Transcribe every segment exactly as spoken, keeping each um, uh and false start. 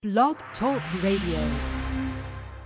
Blog Talk Radio.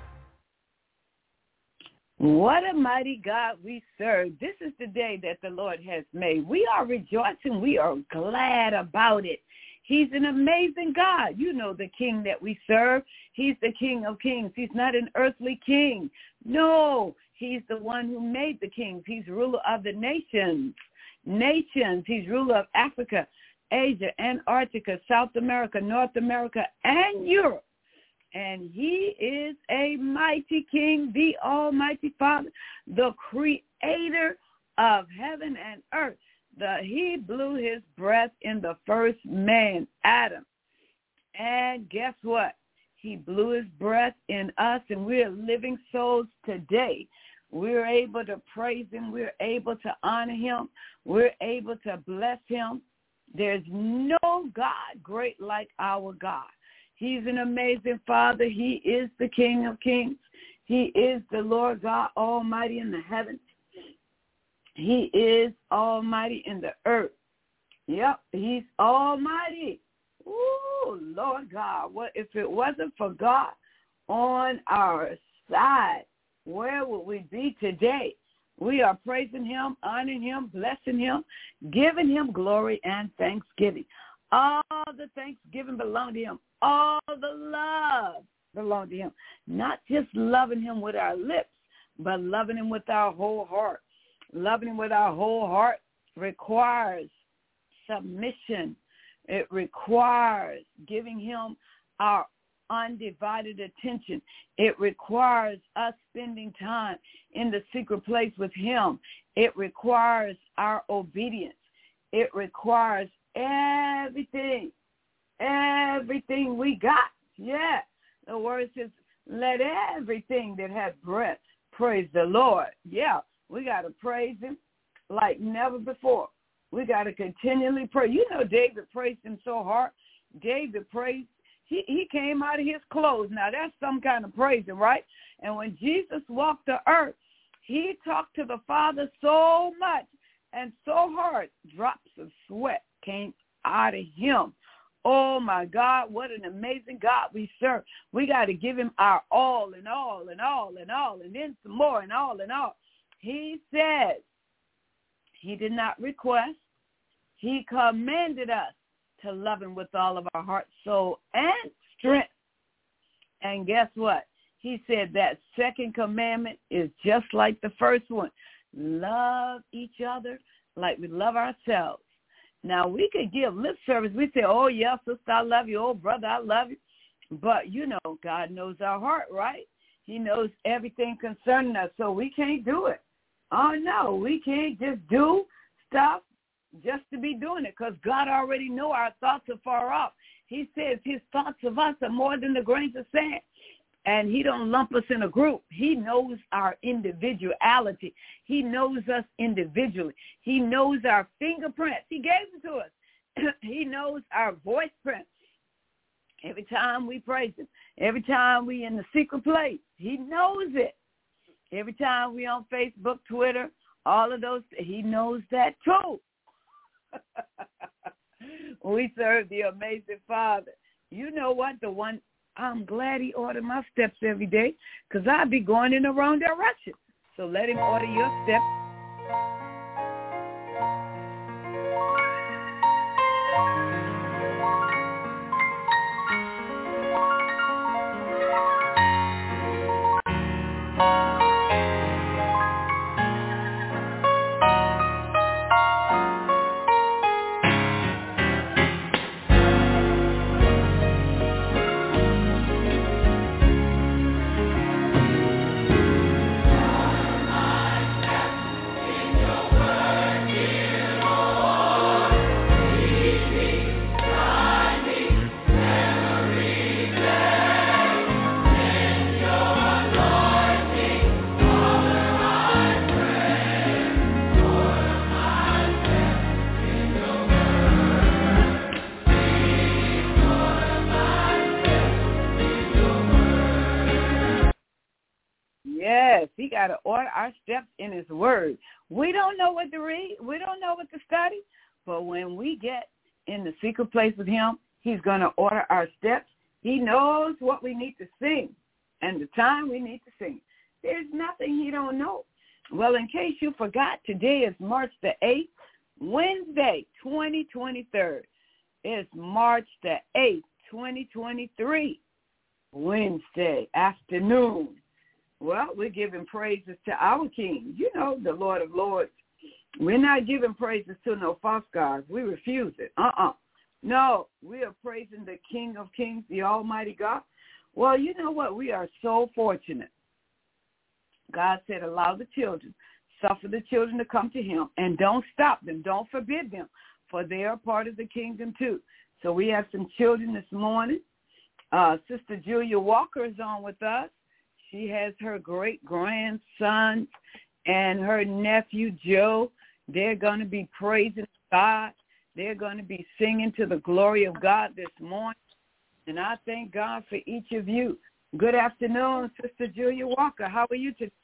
What a mighty God we serve. This is the day that the Lord has made. We are rejoicing. We are glad about it. He's an amazing God. You know the king that we serve. He's the King of kings. He's not an earthly king. No, he's the one who made the kings. He's ruler of the nations. Nations. He's ruler of Africa, Asia, Antarctica, South America, North America, and Europe. And he is a mighty king, the almighty Father, the creator of heaven and earth. The, he blew his breath in the first man, Adam. And guess what? He blew his breath in us, and we're living souls today. We're able to praise him. We're able to honor him. We're able to bless him. There's no God great like our God. He's an amazing Father. He is the King of kings. He is the Lord God Almighty in the heavens. He is Almighty in the earth. Yep, he's Almighty. Ooh, Lord God, what if it wasn't for God on our side, where would we be today? We are praising him, honoring him, blessing him, giving him glory and thanksgiving. All the thanksgiving belong to him. All the love belong to him. Not just loving him with our lips, but loving him with our whole heart. Loving him with our whole heart requires submission. It requires giving him our undivided attention. It requires us spending time in the secret place with him. It requires our obedience. It requires everything, everything we got. Yeah, the word says, let everything that has breath praise the Lord. Yeah, we got to praise him like never before. We got to continually pray. You know, David praised him so hard. David praised, he, he came out of his clothes. Now, that's some kind of praising, right? And when Jesus walked the earth, he talked to the Father so much and so hard, drops of sweat came out of him. Oh, my God, what an amazing God we serve. We got to give him our all and all and all and all and then some more and all and all. He says he did not request. He commanded us to love him with all of our heart, soul, and strength. And guess what? He said that second commandment is just like the first one. Love each other like we love ourselves. Now, we could give lip service. We say, oh, yes, sister, I love you. Oh, brother, I love you. But, you know, God knows our heart, right? He knows everything concerning us, so we can't do it. Oh, no, we can't just do stuff just to be doing it because God already know our thoughts are far off. He says his thoughts of us are more than the grains of sand. And he don't lump us in a group. He knows our individuality. He knows us individually. He knows our fingerprints. He gave them to us. He knows our voice prints. Every time we praise him, every time we in the secret place, he knows it. Every time we on Facebook, Twitter, all of those, he knows that too. We serve the amazing Father. You know what? The one, I'm glad he ordered my steps every day because I'd be going in the wrong direction. So let him order your steps. Yes, he got to order our steps in his word. We don't know what to read. We don't know what to study. But when we get in the secret place with him, he's going to order our steps. He knows what we need to sing and the time we need to sing. There's nothing he don't know. Well, in case you forgot, today is March the eighth, Wednesday, twenty twenty-three. It's March the eighth, twenty twenty-three, Wednesday afternoon. Well, we're giving praises to our King, you know, the Lord of Lords. We're not giving praises to no false gods. We refuse it. Uh-uh. No, we are praising the King of Kings, the Almighty God. Well, you know what? We are so fortunate. God said, allow the children, suffer the children to come to him, and don't stop them. Don't forbid them, for they are part of the kingdom too. So we have some children this morning. Uh, Sister Julia Walker is on with us. She has her great-grandson and her nephew Joe. They're going to be praising God. They're going to be singing to the glory of God this morning. And I thank God for each of you. Good afternoon, Sister Julia Walker. How are you today?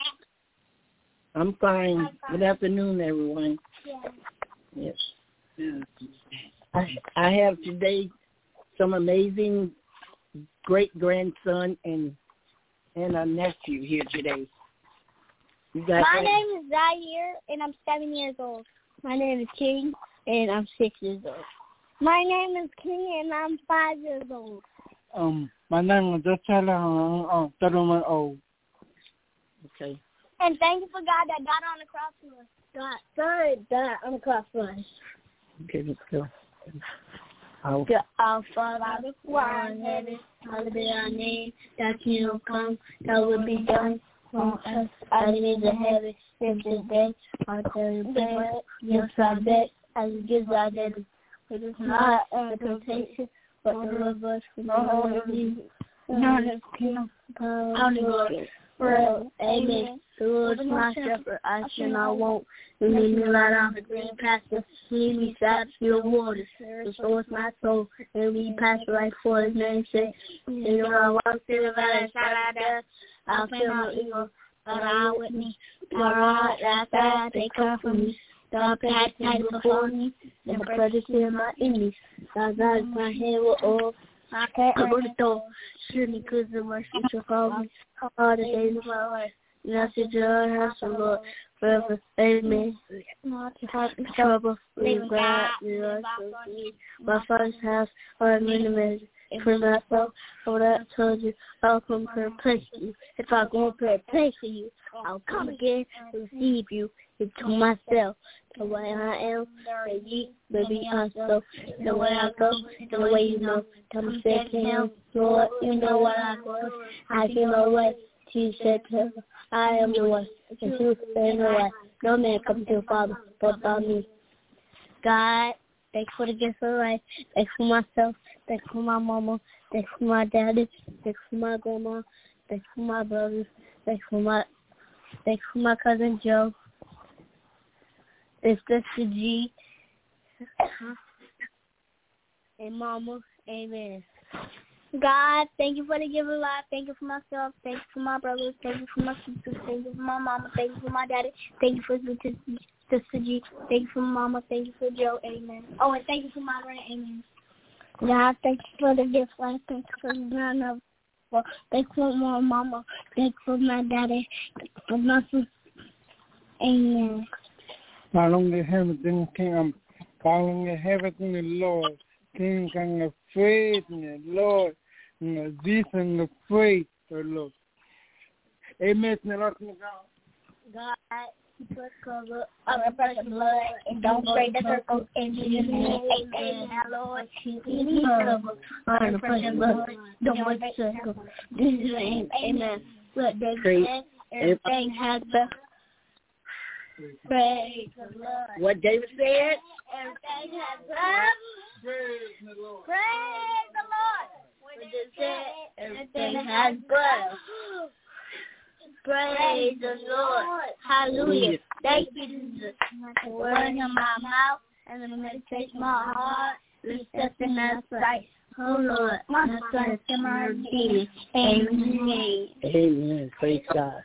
I'm fine. Good afternoon, everyone. Yes. yes. I, I have today some amazing great-grandson and and a nephew here today. You got My that? name is Zaire, and I'm seven years old. My name is King, and I'm six years old. My name is King, and I'm five years old. Um, my name is Jachala, I'm thirty-one old. Okay. And thank you for God that died on the cross for us. God, God died on the cross for us. Okay, let's go. I'll... God, our Father, who art in heaven, hallowed be thy name. Thy kingdom come, thy will be done on earth as it is in heaven. Give this day our daily bread. Give us our debt as we give our debtors. It is not our temptation, but deliver us from all evil. Not the kingdom, power, and glory. Forever. Amen. The Lord is my shepherd, I shall not want. You lead me right on the green pasture, lead me beside still waters. Restore my soul, and we pass right for his name's sake. You know I walk through the valley, shout out there. I'll feel no evil, but I'm with me. My rod, that side, they come from me. God path night before me, and the prejudice of my enemies. God guides my head with oil. I can't open the door. Surely good and mercy shall follow me all the days of my life. And I shall joy house of the Lord forever. Amen. Not to have trouble. We are glad we are so sweet. My father's house are many measures. For myself, for what I told you, I'll come prepare a place for you. If I go prepare a place for you, I'll come again to receive you into myself. The way I am, that ye may be also. The way I go, the way you know. Come say to him, Lord, you know what I go. I give no way. She said to him, I am the one. The truth and the way. No man comes to the Father but by me. God, thanks for the gift of life. Thanks for myself. Thanks for my mama. Thanks for my daddy. Thanks for my grandma. Thanks for my brothers. Thanks for my thanks for my cousin Joe. It's Sister G. And Mama. Amen. God, thank you for the gift of life. Thank you for myself. Thank you for my brothers. Thank you for my sisters. Thank you for my mama. Thank you for my daddy. Thank you for Sister G. Thank you for Mama. Thank you for Joe. Amen. Oh, and thank you for my grand. Amen. God, thank you for the gift of life. Thank you for the ground of well, thank you for my mama. Thank you for my daddy. Thank you for my sister. Amen. Following the everything, King, following everything, the Lord. King, I'm afraid, the Lord. And this and afraid, the Lord. Amen. God, keep us covered of the precious blood, and don't break the circle in Jesus' name. Amen. Lord, keep me covered of the precious blood, don't break the circle. In Jesus' name. Amen. What David said, everything has been. Praise the Lord. What David said? Everything has been. Praise the Lord. Praise the Lord. What David said, everything has been. Praise the Lord. Hallelujah. Thank you, Jesus. The word in my mouth and the meditation of my heart be accepted in thy sight. Oh, Lord, my son is my redeemer. Amen. Amen. Praise God.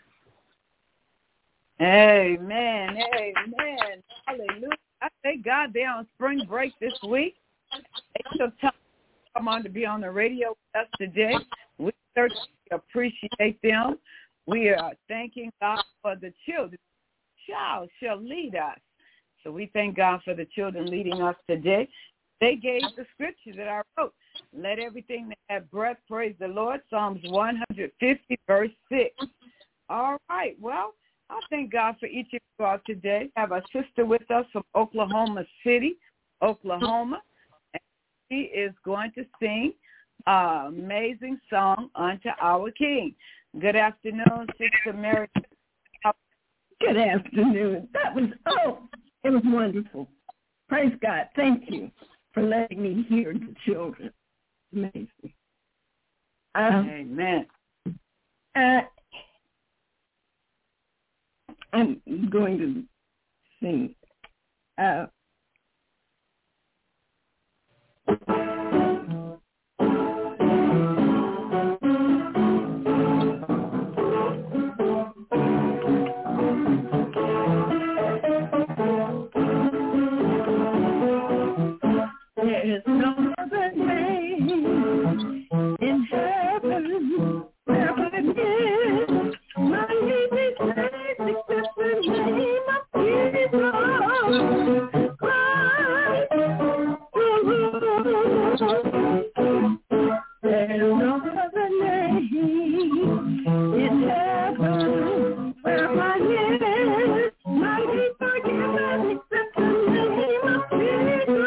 Amen. Amen. Hallelujah. I thank God they're on spring break this week. They took time come on to be on the radio with us today. We certainly appreciate them. We are thanking God for the children. Child shall lead us. So we thank God for the children leading us today. They gave the scripture that I wrote. Let everything that have breath praise the Lord. Psalms one fifty, verse six. All right. Well, I thank God for each of you all today. I have a sister with us from Oklahoma City, Oklahoma. And she is going to sing an amazing song unto our King. Good afternoon, Sister Mary. Good afternoon. That was, oh, it was wonderful. Praise God. Thank you for letting me hear the children. Amazing. Um, Amen. Uh, I'm going to sing. Uh, There is no other name in heaven where I live. My name is Christ, except the name of Jesus Christ. There is no other name in heaven where I live. My name forgiven, except the name of Jesus.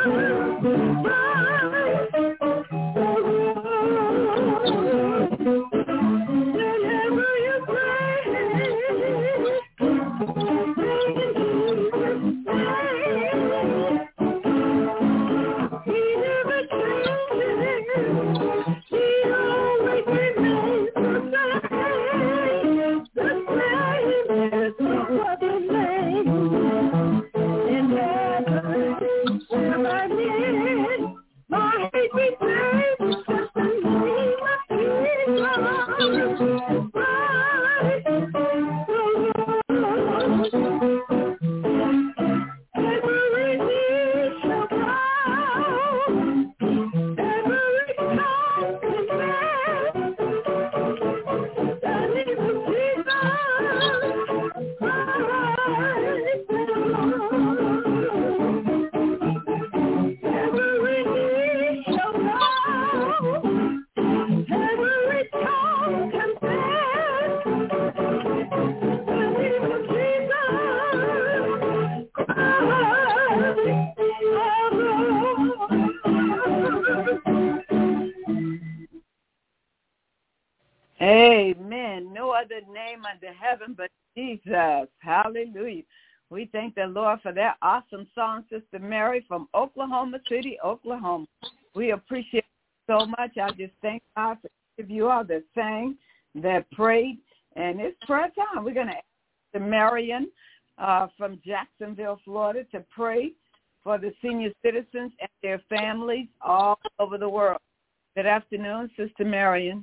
Amen. No other name under heaven but Jesus. Hallelujah. We thank the Lord for that awesome song, Sister Mary from Oklahoma City, Oklahoma. We appreciate it so much. I just thank God for each of you all that sang, that prayed. And it's prayer time. We're going to ask Sister Marion uh, from Jacksonville, Florida, to pray for the senior citizens and their families all over the world. Good afternoon, Sister Marion.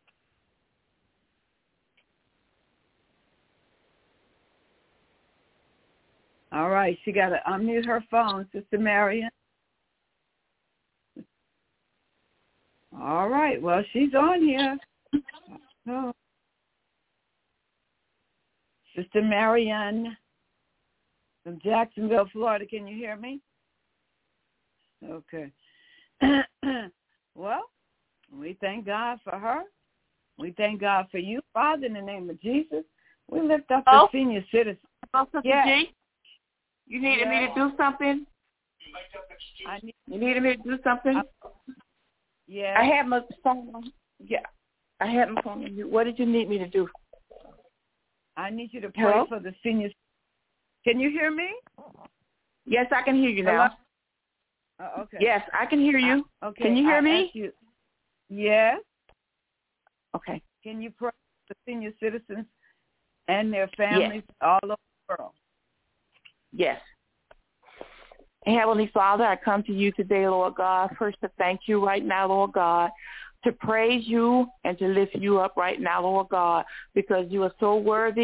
All right, she got to unmute her phone, Sister Marion. All right, well, she's on here. Oh. Sister Marion from Jacksonville, Florida, can you hear me? Okay. Well, we thank God for her. We thank God for you, Father, in the name of Jesus. We lift up oh. the senior citizens. Oh, Sister yes. G? You needed yeah. me to do something? I need, you needed me to do something? I, yeah. I had my phone. Yeah. I had my phone. What did you need me to do? I need you to pray Hello? for the seniors. Can you hear me? Yes, I can hear you now. Uh, okay. Yes, I can hear you. I, okay. Can you hear I me? You, yes. Okay. Can you pray for the senior citizens and their families yes. all over the world? Yes. Heavenly Father, I come to you today, Lord God, first to thank you right now, Lord God, to praise you and to lift you up right now, Lord God, because you are so worthy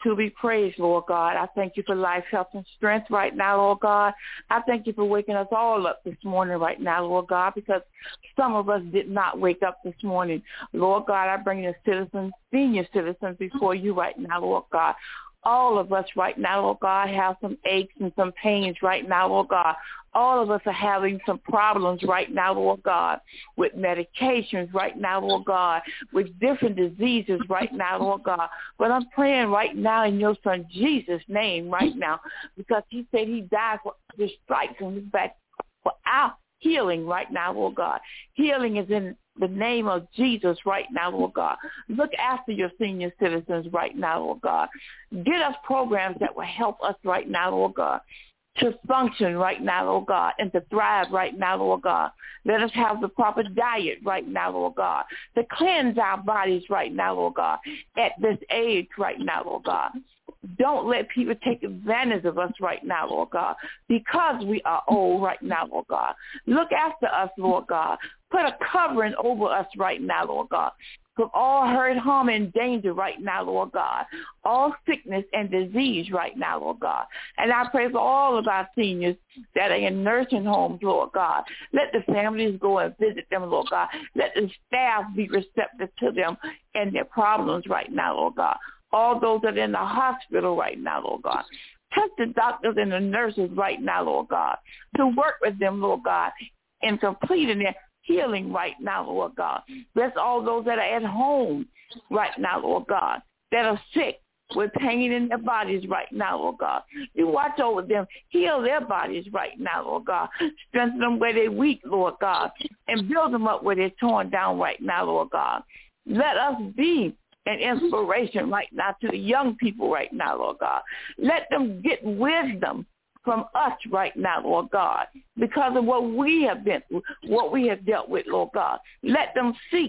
to be praised, Lord God. I thank you for life, health, and strength right now, Lord God. I thank you for waking us all up this morning right now, Lord God, because some of us did not wake up this morning. Lord God, I bring the citizens, senior citizens before you right now, Lord God. All of us right now, Lord God, have some aches and some pains right now, Lord God. All of us are having some problems right now, Lord God, with medications right now, Lord God, with different diseases right now, Lord God. But I'm praying right now in your son Jesus' name right now, because he said he died for the stripes on his back for our healing right now, Lord God. Healing is in the name of Jesus right now, Lord God. Look after your senior citizens right now, Lord God. Get us programs that will help us right now, Lord God, to function right now, Lord God, and to thrive right now, Lord God. Let us have the proper diet right now, Lord God, to cleanse our bodies right now, Lord God, at this age right now, Lord God. Don't let people take advantage of us right now, Lord God, because we are old right now, Lord God. Look after us, Lord God. Put a covering over us right now, Lord God, from all hurt, harm, and danger right now, Lord God, all sickness and disease right now, Lord God. And I pray for all of our seniors that are in nursing homes, Lord God. Let the families go and visit them, Lord God. Let the staff be receptive to them and their problems right now, Lord God. All those that are in the hospital right now, Lord God. Touch the doctors and the nurses right now, Lord God, to work with them, Lord God, in completing their healing right now, Lord God. Bless all those that are at home right now, Lord God, that are sick with pain in their bodies right now, Lord God. You watch over them, heal their bodies right now, Lord God. Strengthen them where they're weak, Lord God, and build them up where they're torn down right now, Lord God. Let us be an inspiration right now to the young people right now, Lord God. Let them get wisdom from us right now, Lord God, because of what we have been through, what we have dealt with, Lord God. Let them seek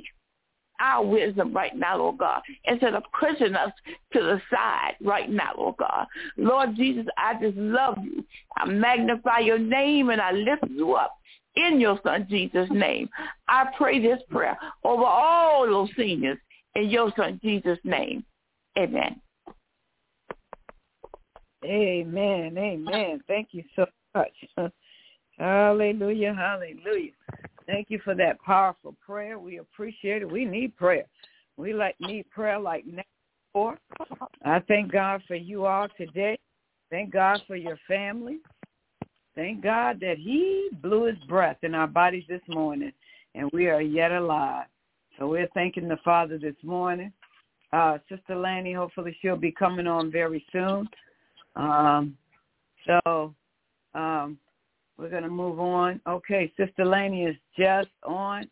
our wisdom right now, Lord God, instead of pushing us to the side right now, Lord God. Lord Jesus, I just love you. I magnify your name and I lift you up in your son Jesus' name. I pray this prayer over all those seniors in your son Jesus' name. Amen. Amen. Amen. Thank you so much. Hallelujah. Hallelujah. Thank you for that powerful prayer. We appreciate it. We need prayer. We like need prayer like never before. I thank God for you all today. Thank God for your family. Thank God that he blew his breath in our bodies this morning, and we are yet alive. So we're thanking the Father this morning. Uh, Sister Lanny, hopefully she'll be coming on very soon. Um, so um, we're going to move on. Okay, Sister Lanny is just on.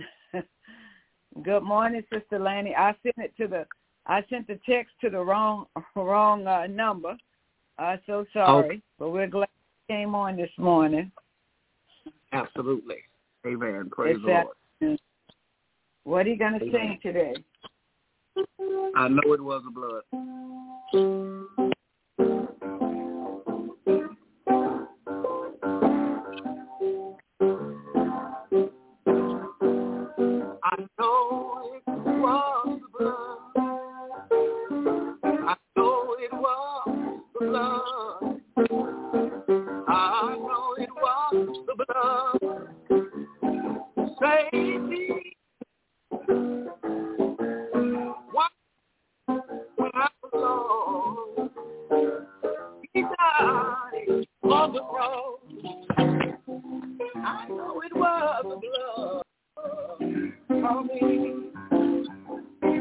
Good morning, Sister Lanny. I sent it to the. I sent the text to the wrong wrong uh, number. I'm so sorry, okay. But we're glad you came on this morning. Absolutely. Amen. Praise it's the Lord. That, what are you going to sing today? I know it was the blood. I know it was the blood. I know it was the blood. I know it was the blood. Save me. When I was lost, he died on the cross. I know it was the blood for me.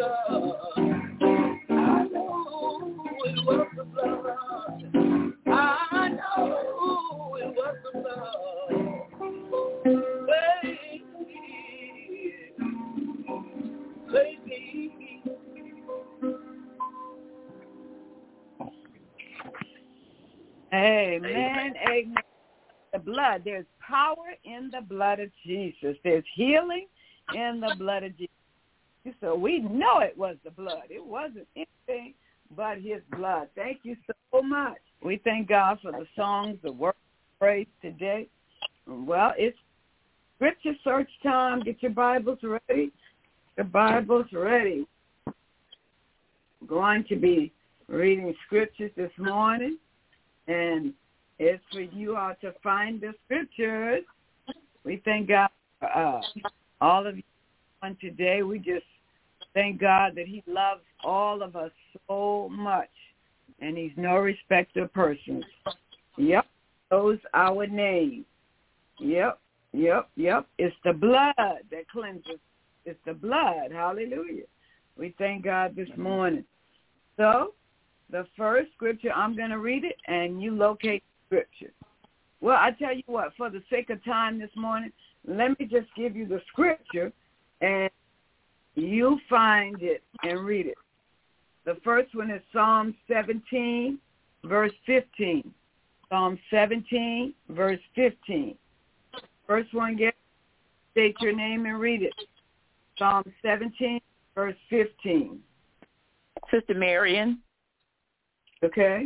I know it was the blood. I know it was the blood. Baby, baby. Amen, amen. The blood, there's power in the blood of Jesus. There's healing in the blood of Jesus. So we know it was the blood. It wasn't anything but his blood. Thank you so much. We thank God for the songs, the word praise today. Well, it's scripture search time. Get your Bibles ready. The Bible's ready. I'm going to be reading scriptures this morning, and it's for you all to find the scriptures. We thank God for uh, all of you on today. We just thank God that he loves all of us so much, and he's no respecter of persons. Yep, knows our name. Yep, yep, yep. It's the blood that cleanses. It's the blood. Hallelujah. We thank God this morning. So the first scripture, I'm going to read it, and you locate scripture. Well, I tell you what, for the sake of time this morning, let me just give you the scripture, and you find it and read it. The first one is Psalm seventeen, verse fifteen. Psalm seventeen, verse fifteen. First one, get state your name and read it. Psalm seventeen, verse fifteen. Sister Marion. Okay.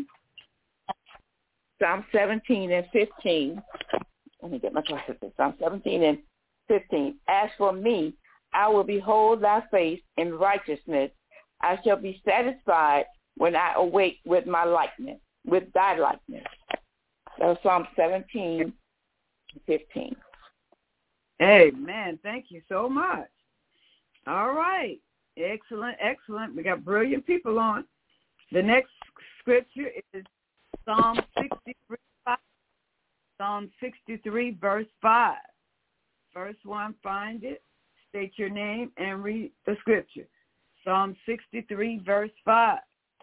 Psalm seventeen and fifteen. Let me get my glasses. Psalm seventeen and fifteen. As for me, I will behold thy face in righteousness. I shall be satisfied when I awake with my likeness, with thy likeness. That was Psalm seventeen and fifteen. Amen. Thank you so much. All right. Excellent, excellent. We got brilliant people on. The next scripture is Psalm sixty-three, Psalm sixty-three, verse five. First one, find it, state your name, and read the scripture. Psalm sixty-three, verse five.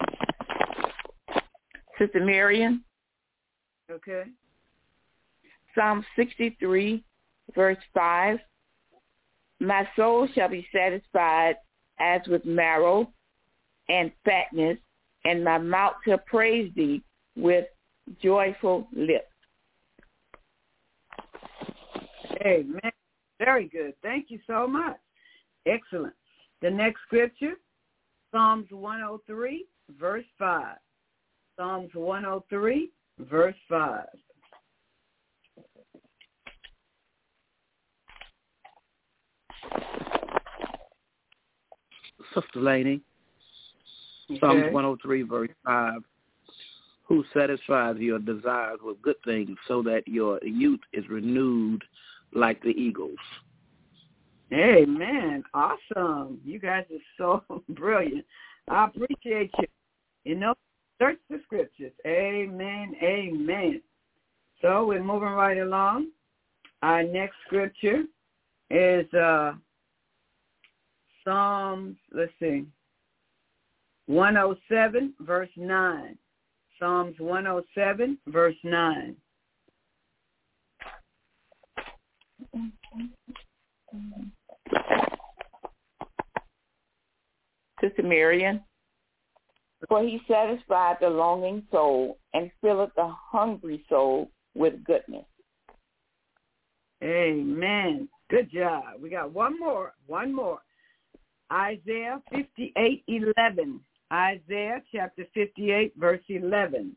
Sister Marion. Okay. Psalm sixty-three, verse five. My soul shall be satisfied as with marrow and fatness, and my mouth shall praise thee with joyful lips. Amen. Very good. Thank you so much. Excellent. The next scripture, Psalms one oh three, verse five. Psalms one oh three, verse five. Sister Laney, Okay. Psalms one oh three, verse five. Who satisfies your desires with good things so that your youth is renewed like the eagles. Amen. Awesome. You guys are so brilliant. I appreciate you. You know, search the scriptures. Amen. Amen. So we're moving right along. Our next scripture is uh, Psalms, let's see, one oh seven, verse nine. Psalms one oh seven, verse nine. Sister Marion. For he satisfied the longing soul and filleth the hungry soul with goodness. Amen. Good job. We got one more. One more. Isaiah fifty-eight eleven. Isaiah chapter fifty-eight, verse eleven.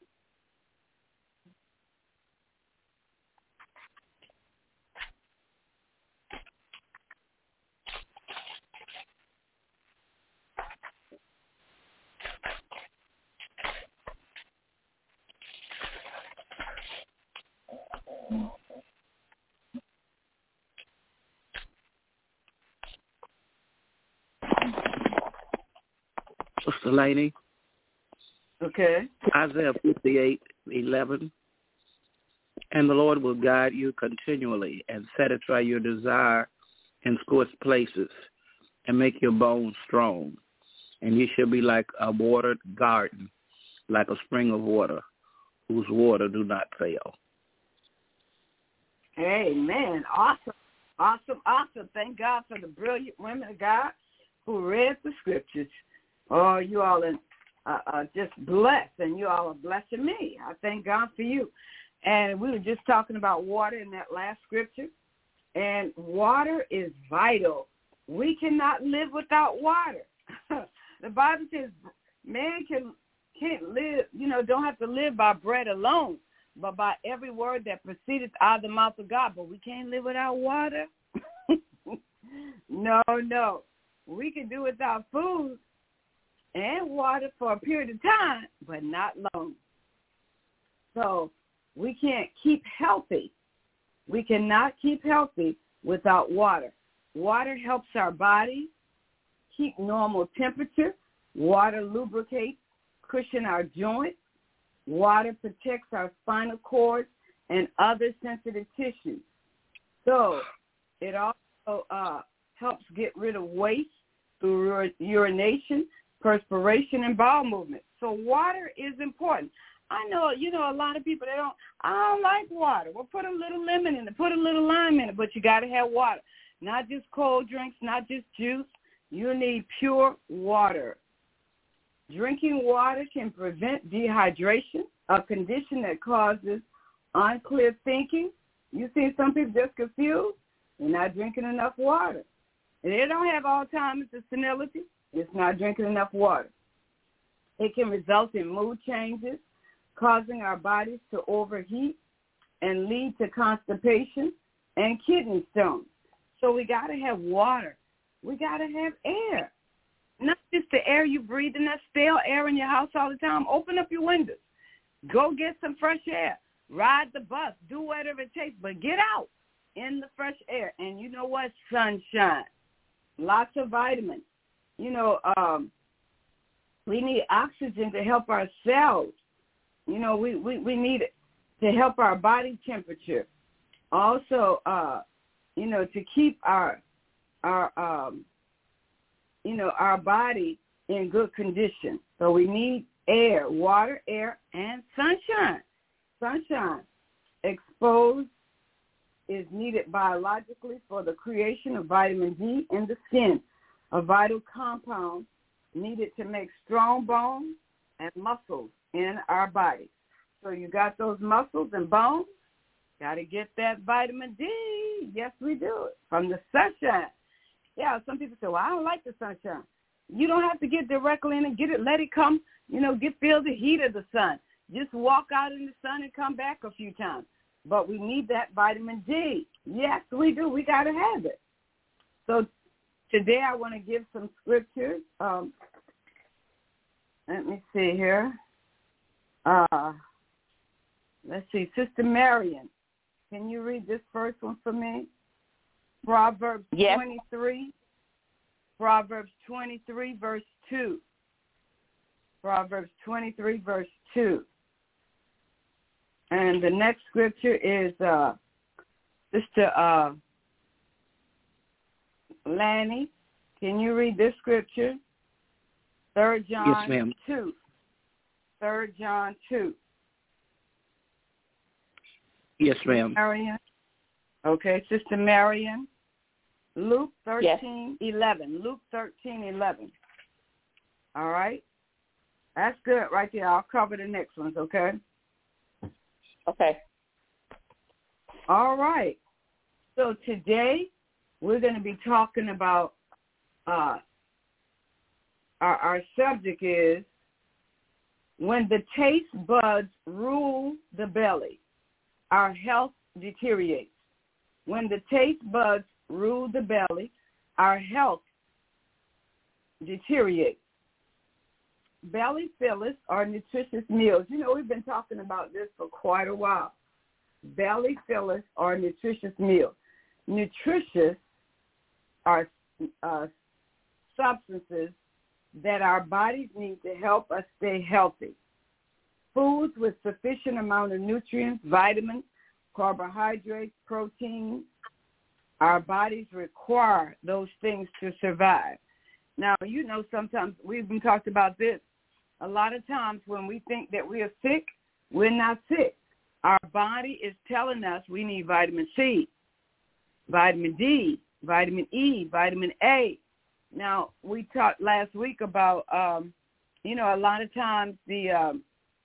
Sister Laney. Okay. Isaiah fifty-eight eleven. And the Lord will guide you continually and satisfy your desire in scorched places, and make your bones strong. And you shall be like a watered garden, like a spring of water, whose water do not fail. Amen. Awesome. Awesome. Awesome. Thank God for the brilliant women of God who read the scriptures. Oh, you all are uh, uh, just blessed, and you all are blessing me. I thank God for you. And we were just talking about water in that last scripture. And water is vital. We cannot live without water. The Bible says man can, can't live, you know, don't have to live by bread alone, but by every word that proceedeth out of the mouth of God. But we can't live without water. No, no. We can do without food and water for a period of time, but not long. So we can't keep healthy. We cannot keep healthy without water. Water helps our body keep normal temperature. Water lubricates, cushion our joints. Water protects our spinal cord and other sensitive tissues. So it also uh, helps get rid of waste through urination, perspiration, and bowel movement. So water is important. I know, you know, a lot of people, they don't, I don't like water. Well, put a little lemon in it, put a little lime in it, but you got to have water. Not just cold drinks, not just juice. You need pure water. Drinking water can prevent dehydration, a condition that causes unclear thinking. You see some people just confused. They're not drinking enough water. They don't have Alzheimer's or senility. It's not drinking enough water. It can result in mood changes, causing our bodies to overheat and lead to constipation and kidney stones. So we got to have water. We got to have air. Not just the air you breathe in, that stale air in your house all the time. Open up your windows. Go get some fresh air. Ride the bus. Do whatever it takes, but get out in the fresh air. And you know what? Sunshine. Lots of vitamins. You know, um, we need oxygen to help our cells. You know, we, we, we need it to help our body temperature. Also, uh, you know, to keep our, our um, you know, our body in good condition. So we need air, water, air, and sunshine. Sunshine. Exposed is needed biologically for the creation of vitamin D in the skin, a vital compound needed to make strong bones and muscles in our body. So you got those muscles and bones, got to get that vitamin D. Yes, we do it from the sunshine. Yeah, some people say, well, I don't like the sunshine. You don't have to get directly in and get it. Let it come, you know, get feel the heat of the sun. Just walk out in the sun and come back a few times. But we need that vitamin D. Yes, we do. We got to have it. So today I want to give some scriptures. Um, let me see here. Uh, let's see. Sister Marion, can you read this first one for me? Proverbs yes. twenty-three. Proverbs twenty-three, verse two. Proverbs twenty-three, verse two. And the next scripture is uh, Sister uh, Lanny. Can you read this scripture? Third John yes, ma'am. two. Third John two. Yes, ma'am. Marion. Okay, Sister Marion. Luke thirteen eleven. Luke thirteen eleven. All right. That's good right there. I'll cover the next ones, okay? Okay. All right. So today we're going to be talking about uh, our, our subject is when the taste buds rule the belly, our health deteriorates. When the taste buds rule the belly, our health deteriorates. Belly fillers are nutritious meals. You know, we've been talking about this for quite a while. Belly fillers are nutritious meals. Nutritious are uh, substances that our bodies need to help us stay healthy. Foods with sufficient amount of nutrients, vitamins, carbohydrates, protein, Our bodies require those things to survive. Now, you know, sometimes we've been talked about this. A lot of times when we think that we are sick, we're not sick. Our body is telling us we need vitamin C, vitamin D, vitamin E, vitamin A. Now, we talked last week about, um, you know, a lot of times the um,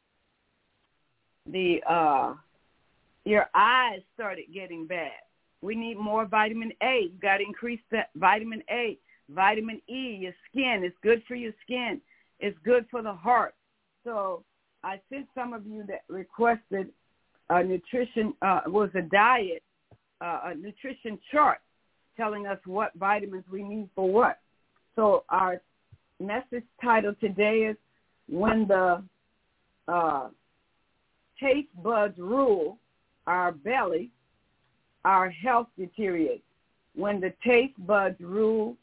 the uh, your eyes started getting bad. We need more vitamin A. You got to increase that vitamin A. Vitamin E, your skin. It's good for your skin. It's good for the heart. So I sent some of you that requested a nutrition, uh, was a diet, uh, a nutrition chart telling us what vitamins we need for what. So our message title today is When the uh, Taste Buds Rule Our Belly, Our Health Deteriorates. When the taste buds rule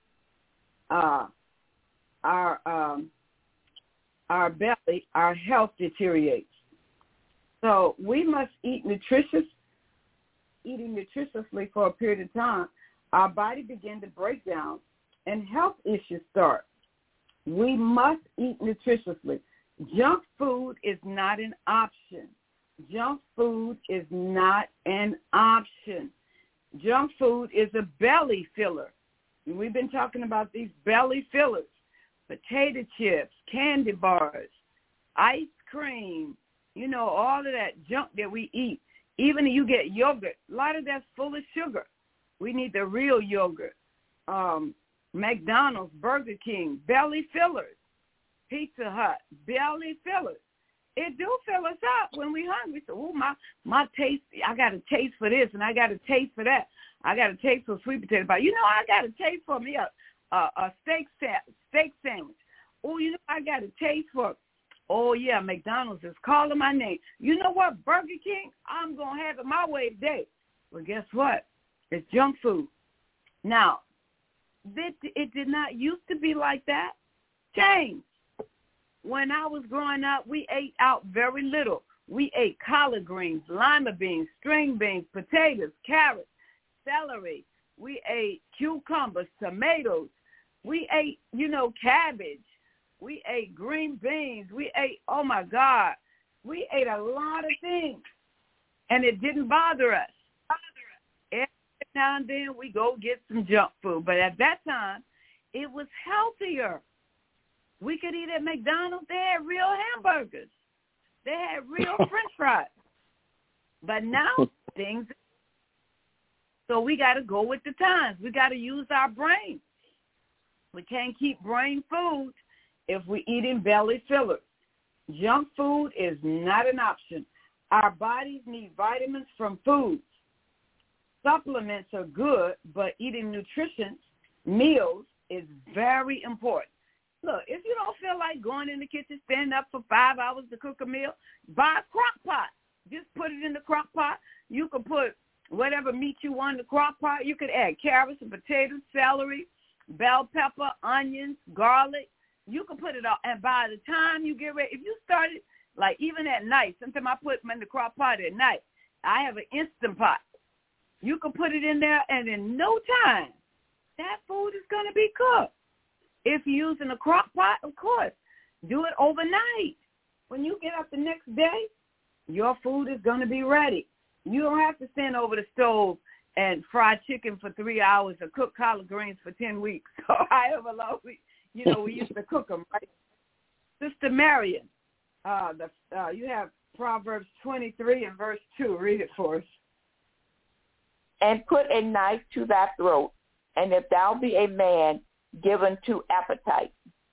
uh, our um, our belly, our health deteriorates. So we must eat nutritious, eating nutritiously for a period of time. Our body begin to break down and health issues start. We must eat nutritiously. Junk food is not an option. Junk food is not an option. Junk food is a belly filler. And we've been talking about these belly fillers, potato chips, candy bars, ice cream, you know, all of that junk that we eat. Even if you get yogurt, a lot of that's full of sugar. We need the real yogurt. Um, McDonald's, Burger King, belly fillers. Pizza Hut, belly fillers. It do fill us up when we hungry. So, oh, my, my taste, I got a taste for this and I got a taste for that. I got a taste for sweet potato pie. You know, I got a taste for me a, a, a steak sa- steak sandwich. Oh, you know, I got a taste for, oh, yeah, McDonald's is calling my name. You know what, Burger King, I'm going to have it my way today. Well, guess what? It's junk food. Now, it, it did not used to be like that. Change. When I was growing up, we ate out very little. We ate collard greens, lima beans, string beans, potatoes, carrots, celery. We ate cucumbers, tomatoes. We ate, you know, cabbage. We ate green beans. We ate, oh, my God, we ate a lot of things, and it didn't bother us. Every now and then we go get some junk food, but at that time, it was healthier. We could eat at McDonald's. They had real hamburgers. They had real French fries. But now things, so we got to go with the times. We got to use our brain. We can't keep brain food if we're eating belly fillers. Junk food is not an option. Our bodies need vitamins from foods. Supplements are good, but eating nutritious meals is very important. Look, if you don't feel like going in the kitchen, stand up for five hours to cook a meal, buy a crock pot. Just put it in the crock pot. You can put whatever meat you want in the crock pot. You could add carrots and potatoes, celery, bell pepper, onions, garlic. You can put it all. And by the time you get ready, if you start it, like even at night, sometimes I put them in the crock pot at night. I have an Instant Pot. You can put it in there, and in no time, that food is going to be cooked. If you're using a crock pot, of course, do it overnight. When you get up the next day, your food is going to be ready. You don't have to stand over the stove and fry chicken for three hours or cook collard greens for ten weeks. So however long we, you know, we used to cook them, right? Sister Marion, uh, the, uh, you have Proverbs twenty-three and verse two. Read it for us. And put a knife to thy throat, and if thou be a man, given to appetite.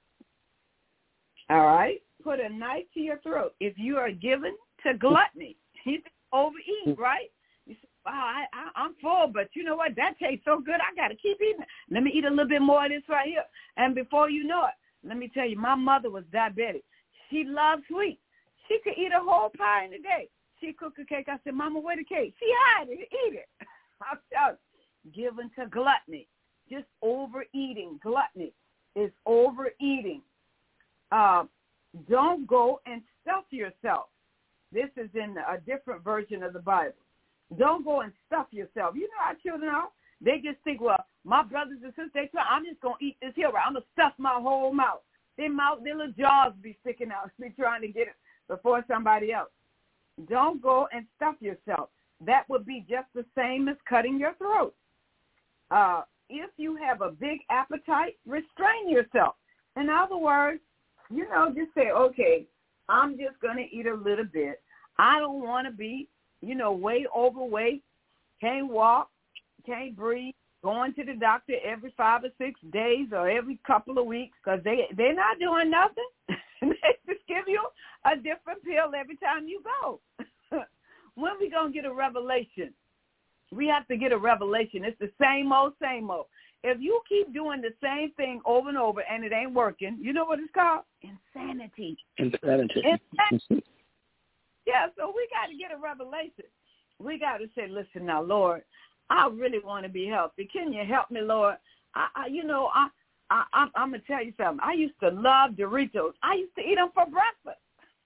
All right. Put a knife to your throat. If you are given to gluttony, you overeat, right? You say, wow, I, I, I'm full, but you know what? That tastes so good. I got to keep eating it. Let me eat a little bit more of this right here. And before you know it, let me tell you, my mother was diabetic. She loved sweets. She could eat a whole pie in a day. She cooked a cake. I said, Mama, where the cake? She had it. Eat it. I'm telling you, given to gluttony. Just overeating. Gluttony is overeating. Uh, don't go and stuff yourself. This is in a different version of the Bible. Don't go and stuff yourself. You know how children are. They just think, well, my brothers and sisters, they try, I'm just going to eat this here. Right? I'm going to stuff my whole mouth. Their mouth, their little jaws be sticking out. Be trying to get it before somebody else. Don't go and stuff yourself. That would be just the same as cutting your throat. Uh, if you have a big appetite, restrain yourself. In other words, you know, just say, okay, I'm just going to eat a little bit. I don't want to be, you know, way overweight, can't walk, can't breathe, going to the doctor every five or six days or every couple of weeks because they, they're not doing nothing. They just give you a different pill every time you go. When we going to get a revelation? We have to get a revelation. It's the same old, same old. If you keep doing the same thing over and over and it ain't working, you know what it's called? Insanity. Insanity. Insanity. Yeah, so we got to get a revelation. We got to say, listen now, Lord, I really want to be healthy. Can you help me, Lord? I, I you know, I, I, I, I'm going to tell you something. I used to love Doritos. I used to eat them for breakfast.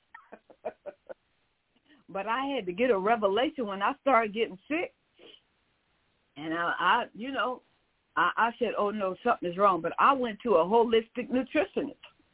But I had to get a revelation when I started getting sick. And I, I you know, I, I said, oh, no, something's wrong. But I went to a holistic nutritionist.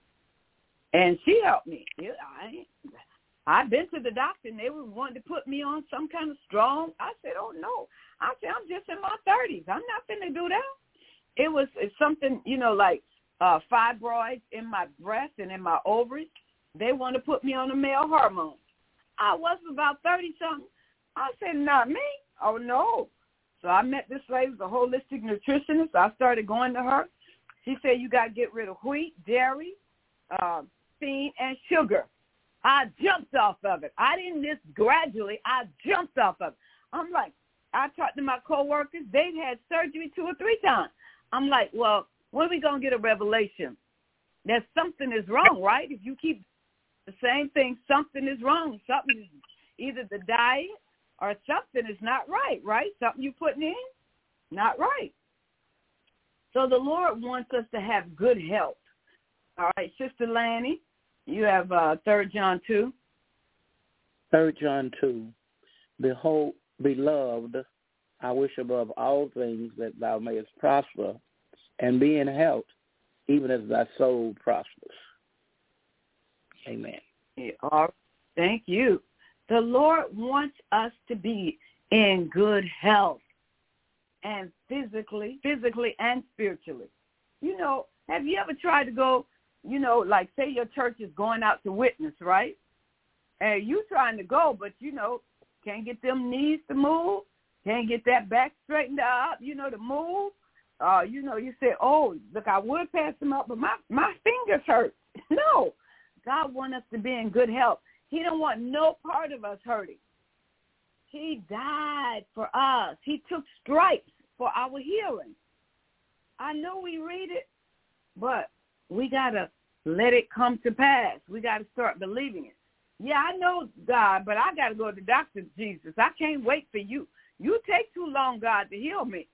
And she helped me. Yeah, I I've been to the doctor, and they were wanting to put me on some kind of strong. I said, oh, no. I said, I'm just in my thirties. I'm not going to do that. It was it's something, you know, like uh, fibroids in my breast and in my ovaries. They want to put me on a male hormone. I was about thirty-something. I said, not me. Oh, no. So I met this lady, the holistic nutritionist. I started going to her. She said, you got to get rid of wheat, dairy, uh, bean, and sugar. I jumped off of it. I didn't just gradually. I jumped off of it. I'm like, I talked to my coworkers. They've had surgery two or three times. I'm like, well, when are we going to get a revelation? That something is wrong, right? If you keep the same thing, something is wrong. Something is either the diet or something is not right, right? Something you're putting in, not right. So the Lord wants us to have good health. All right, Sister Lanny, you have uh, Third John two. Third John two. Behold, beloved, I wish above all things that thou mayest prosper and be in health, even as thy soul prospers. Amen. Yeah, all right. Thank you. The Lord wants us to be in good health, and physically, physically and spiritually. You know, have you ever tried to go, you know, like say your church is going out to witness, right? And you trying to go, but, you know, can't get them knees to move, can't get that back straightened out, you know, to move. Uh, you know, you say, oh, look, I would pass them up, but my, my fingers hurt. No. God wants us to be in good health. He don't want no part of us hurting. He died for us. He took stripes for our healing. I know we read it, but we got to let it come to pass. We got to start believing it. Yeah, I know, God, but I got to go to the doctor, Jesus. I can't wait for you. You take too long, God, to heal me.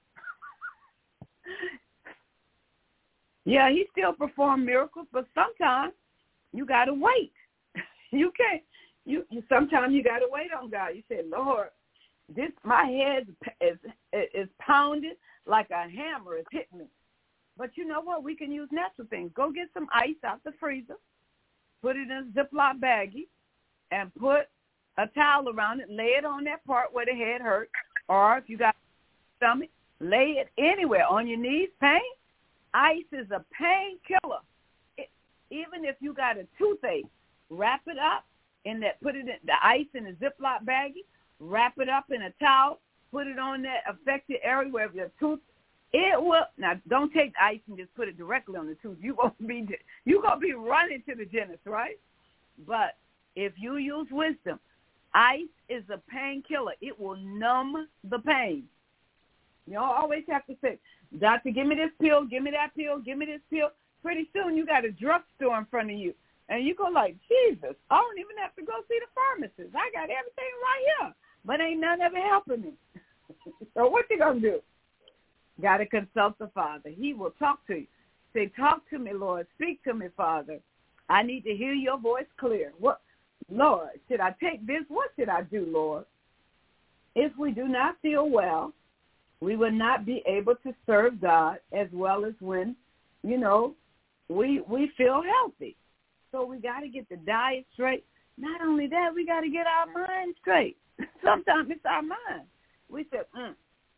Yeah, he still performs miracles, but sometimes you got to wait. You can't. You, you sometimes you got to wait on God. You say, Lord, this my head is, is is pounded like a hammer is hitting me. But you know what? We can use natural things. Go get some ice out the freezer, put it in a Ziploc baggie, and put a towel around it. Lay it on that part where the head hurts, or if you got stomach, lay it anywhere on your knees. Pain. Ice is a painkiller. Even if you got a toothache, wrap it up in that, put it in the ice in a Ziploc baggie, wrap it up in a towel, put it on that affected area where your tooth, it will, now don't take the ice and just put it directly on the tooth. You're going to be, you're going to be running to the dentist, right? But if you use wisdom, ice is a painkiller. It will numb the pain. You don't always have to say, doctor, give me this pill, give me that pill, give me this pill. Pretty soon you got a drugstore in front of you. And you go like, Jesus, I don't even have to go see the pharmacist. I got everything right here. But ain't none of it helping me. So what you going to do? Got to consult the Father. He will talk to you. Say, talk to me, Lord. Speak to me, Father. I need to hear your voice clear. What, Lord, should I take this? What should I do, Lord? If we do not feel well, we will not be able to serve God as well as when, you know, we we feel healthy. So we got to get the diet straight. Not only that, we got to get our mind straight. Sometimes it's our mind. We say, mm,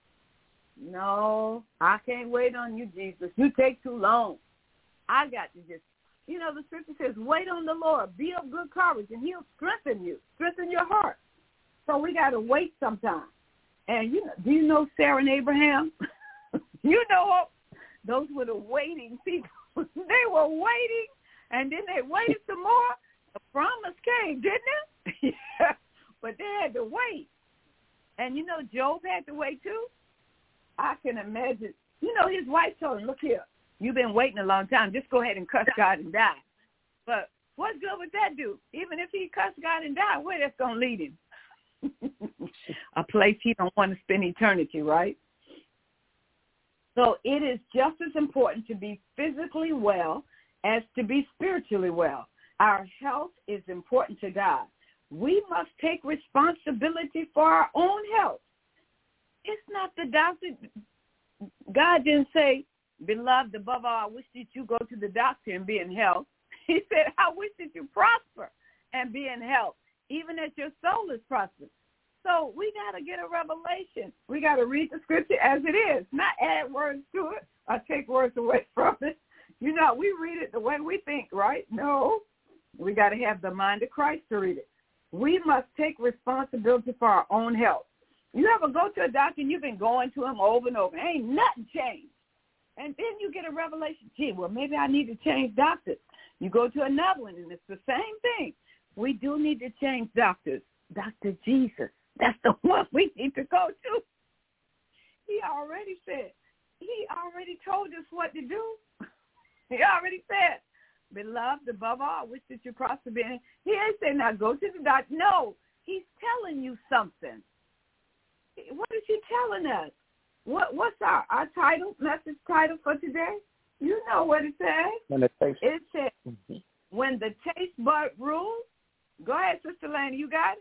no, I can't wait on you, Jesus. You take too long. I got to just, you know, the scripture says, wait on the Lord. Be of good courage, and he'll strengthen you, strengthen your heart. So we got to wait sometimes. And, you know, do you know Sarah and Abraham? You know, those were the waiting people. They were waiting, and then they waited some more. The promise came, didn't it? Yeah. But they had to wait. And, you know, Job had to wait, too. I can imagine. You know, his wife told him, look here, you've been waiting a long time. Just go ahead and cuss God and die. But what good would that do? Even if he cussed God and died, where that's going to lead him? A place he don't want to spend eternity, right? So it is just as important to be physically well as to be spiritually well. Our health is important to God. We must take responsibility for our own health. It's not the doctor. God didn't say, beloved, above all, I wish that you go to the doctor and be in health. He said, I wish that you prosper and be in health, even as your soul is prosperous. So we got to get a revelation. We got to read the scripture as it is, not add words to it or take words away from it. You know, we read it the way we think, right? No, we got to have the mind of Christ to read it. We must take responsibility for our own health. You ever go to a doctor and you've been going to him over and over, ain't nothing changed. And then you get a revelation, gee, well, maybe I need to change doctors. You go to another one, and it's the same thing. We do need to change doctors. Doctor Jesus, that's the one we need to go to. He already said, he already told us what to do. He already said, beloved, above all, wish that you prosper. He ain't saying, now go to the doctor. No, he's telling you something. What is he telling us? What What's our, our title, message title for today? You know what it says. When it, tastes- it says, mm-hmm. When the taste bud rules. Go ahead, Sister Lana, you got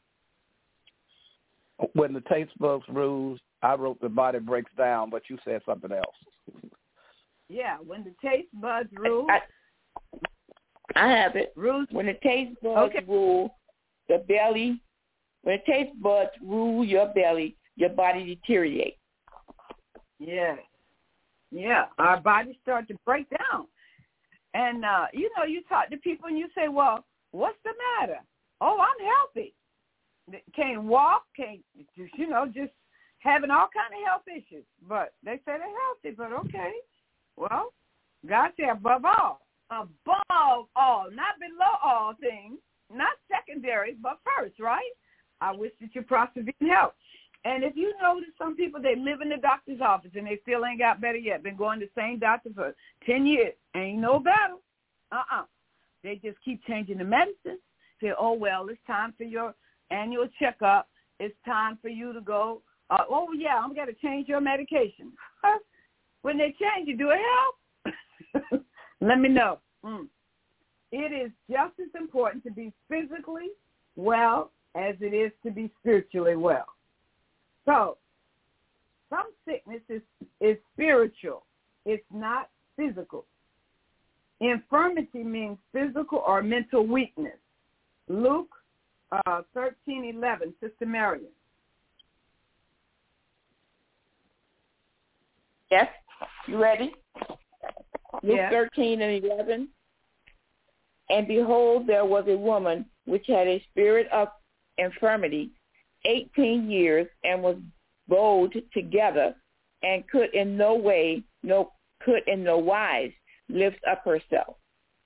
it? When the taste buds rules, I wrote the body breaks down, but you said something else. Yeah, when the taste buds rule. I, I have it. Rules. When the taste buds okay. rule, the belly, when the taste buds rule your belly, your body deteriorates. Yeah. Yeah, our bodies start to break down. And, uh, you know, you talk to people and you say, well, what's the matter? Oh, I'm healthy. Can't walk, can't, you know, just having all kind of health issues. But they say they're healthy, but okay. Well, God said above all. Above all, not below all things, not secondary, but first, right? I wish that you prosper in health. And if you notice some people, they live in the doctor's office and they still ain't got better yet. Been going to the same doctor for ten years. Ain't no better. Uh-uh. They just keep changing the medicine. Say, oh, well, it's time for your annual checkup. It's time for you to go. Uh, oh, yeah, I'm going to change your medication. When they change it, do it help? Let me know. Mm. It is just as important to be physically well as it is to be spiritually well. So some sickness is, is spiritual. It's not physical. Infirmity means physical or mental weakness. Luke uh, thirteen eleven, Sister Marion. Yes, you ready? Luke yes. thirteen and eleven. And behold, there was a woman which had a spirit of infirmity eighteen years and was bowed together and could in no way, no could in no wise lift up herself.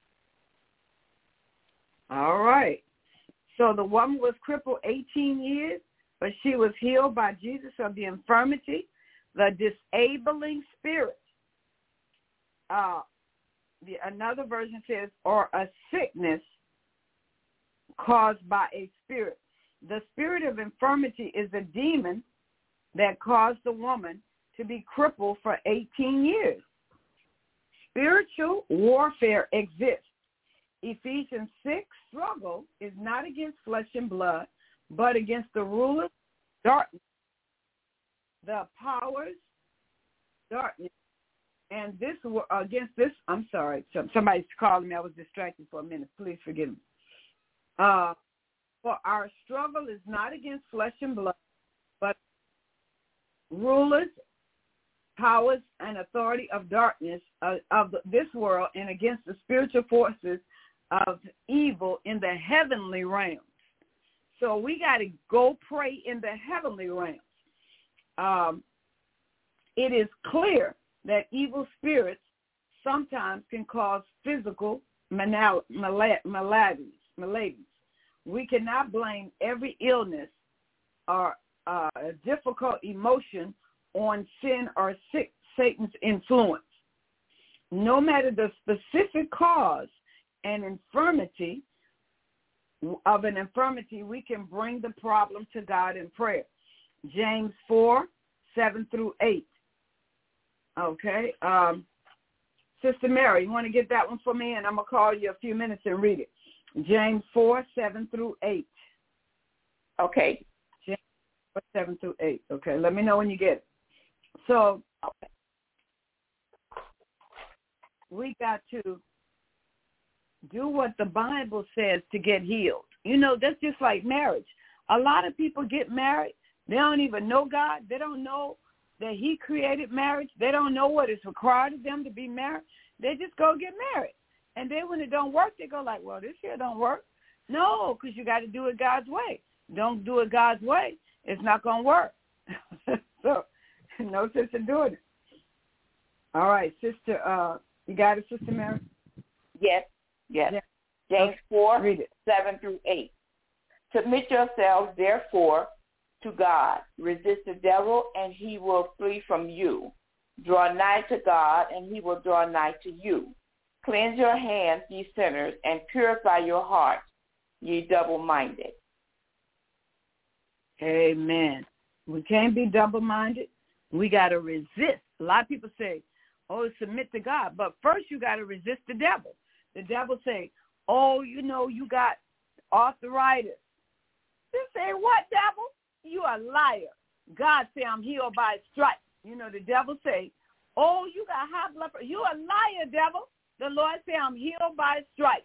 All right. So the woman was crippled eighteen years, but she was healed by Jesus of the infirmity, the disabling spirit. Uh, the, another version says, or a sickness caused by a spirit. The spirit of infirmity is a demon that caused the woman to be crippled for eighteen years. Spiritual warfare exists. Ephesians six, struggle is not against flesh and blood, but against the rulers of darkness, the powers, darkness, and this against this. I'm sorry, somebody's calling me. I was distracted for a minute. Please forgive me. Uh, for our struggle is not against flesh and blood, but rulers, powers, and authority of darkness uh, of this world, and against the spiritual forces of evil in the heavenly realms. So we got to go pray in the heavenly realms. Um, it is clear that evil spirits sometimes can cause physical mal- mal- maladies, maladies. We cannot blame every illness or uh, a difficult emotion on sin or sick, Satan's influence. No matter the specific cause and infirmity of an infirmity, we can bring the problem to God in prayer. James four, seven through eight. Okay. Um, Sister Mary, you want to get that one for me? And I'm going to call you a few minutes and read it. James four, seven through eight. Okay. James four, seven through eight. Okay. Let me know when you get it. So okay. We got to do what the Bible says to get healed. You know, that's just like marriage. A lot of people get married. They don't even know God. They don't know that he created marriage. They don't know what is required of them to be married. They just go get married. And then when it don't work, they go like, well, this here don't work. No, because you got to do it God's way. Don't do it God's way. It's not going to work. So no sense in doing it. All right, Sister, uh, you got it, Sister Mary? Yes, yes. yes. James four, Read it. seven through eight. Submit yourselves, therefore, to God. Resist the devil, and he will flee from you. Draw nigh to God, and he will draw nigh to you. Cleanse your hands, ye sinners, and purify your hearts, ye double-minded. Amen. We can't be double-minded. We got to resist. A lot of people say, oh, submit to God. But first you got to resist the devil. The devil say, oh, you know, you got arthritis. They say, what, devil? You a liar. God say, I'm healed by his stripes. You know, the devil say, oh, you got high blood pressure. You a liar, devil. The Lord say, I'm healed by his stripes.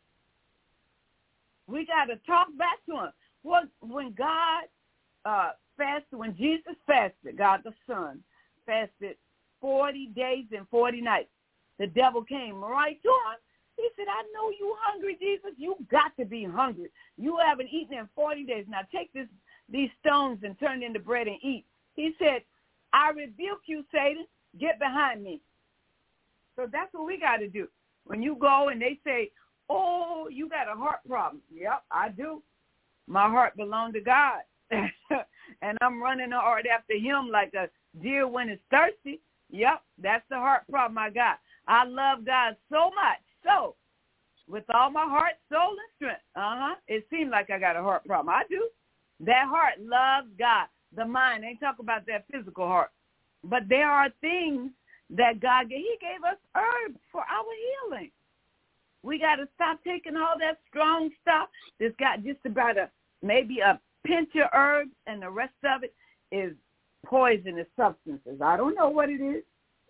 We got to talk back to him. Well, when God uh, fasted, when Jesus fasted, God the Son fasted forty days and forty nights, the devil came right to him. He said, I know you hungry, Jesus. You got to be hungry. You haven't eaten in forty days. Now take this these stones and turn into bread and eat. He said, I rebuke you, Satan. Get behind me. So that's what we got to do. When you go and they say, oh, you got a heart problem. Yep, I do. My heart belongs to God. And I'm running hard after him like a deer when it's thirsty. Yep, that's the heart problem I got. I love God so much. So, with all my heart, soul, and strength, uh-huh, it seems like I got a heart problem. I do. That heart loves God. The mind, ain't talk about that physical heart. But there are things that God gave. He gave us herbs for our healing. We got to stop taking all that strong stuff that's got just about a maybe a pinch of herbs, and the rest of it is poisonous substances. I don't know what it is.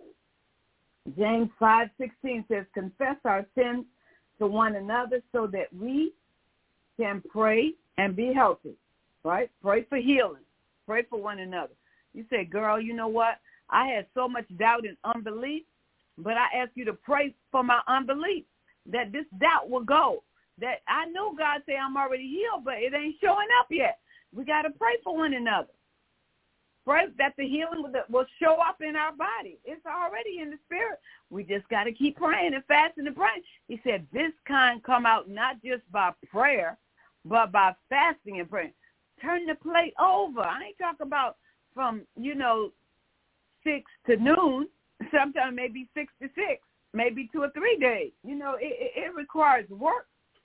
James five sixteen says, confess our sins to one another so that we can pray and be healthy, right? Pray for healing. Pray for one another. You say, girl, you know what? I had so much doubt and unbelief, but I ask you to pray for my unbelief, that this doubt will go, that I know God say I'm already healed, but it ain't showing up yet. We got to pray for one another. Pray that the healing will show up in our body. It's already in the spirit. We just got to keep praying and fasting and praying. He said this kind come out not just by prayer, but by fasting and praying. Turn the plate over. I ain't talking about from, you know, six to noon, sometimes maybe six to six, maybe two or three days. You know, it, it requires work.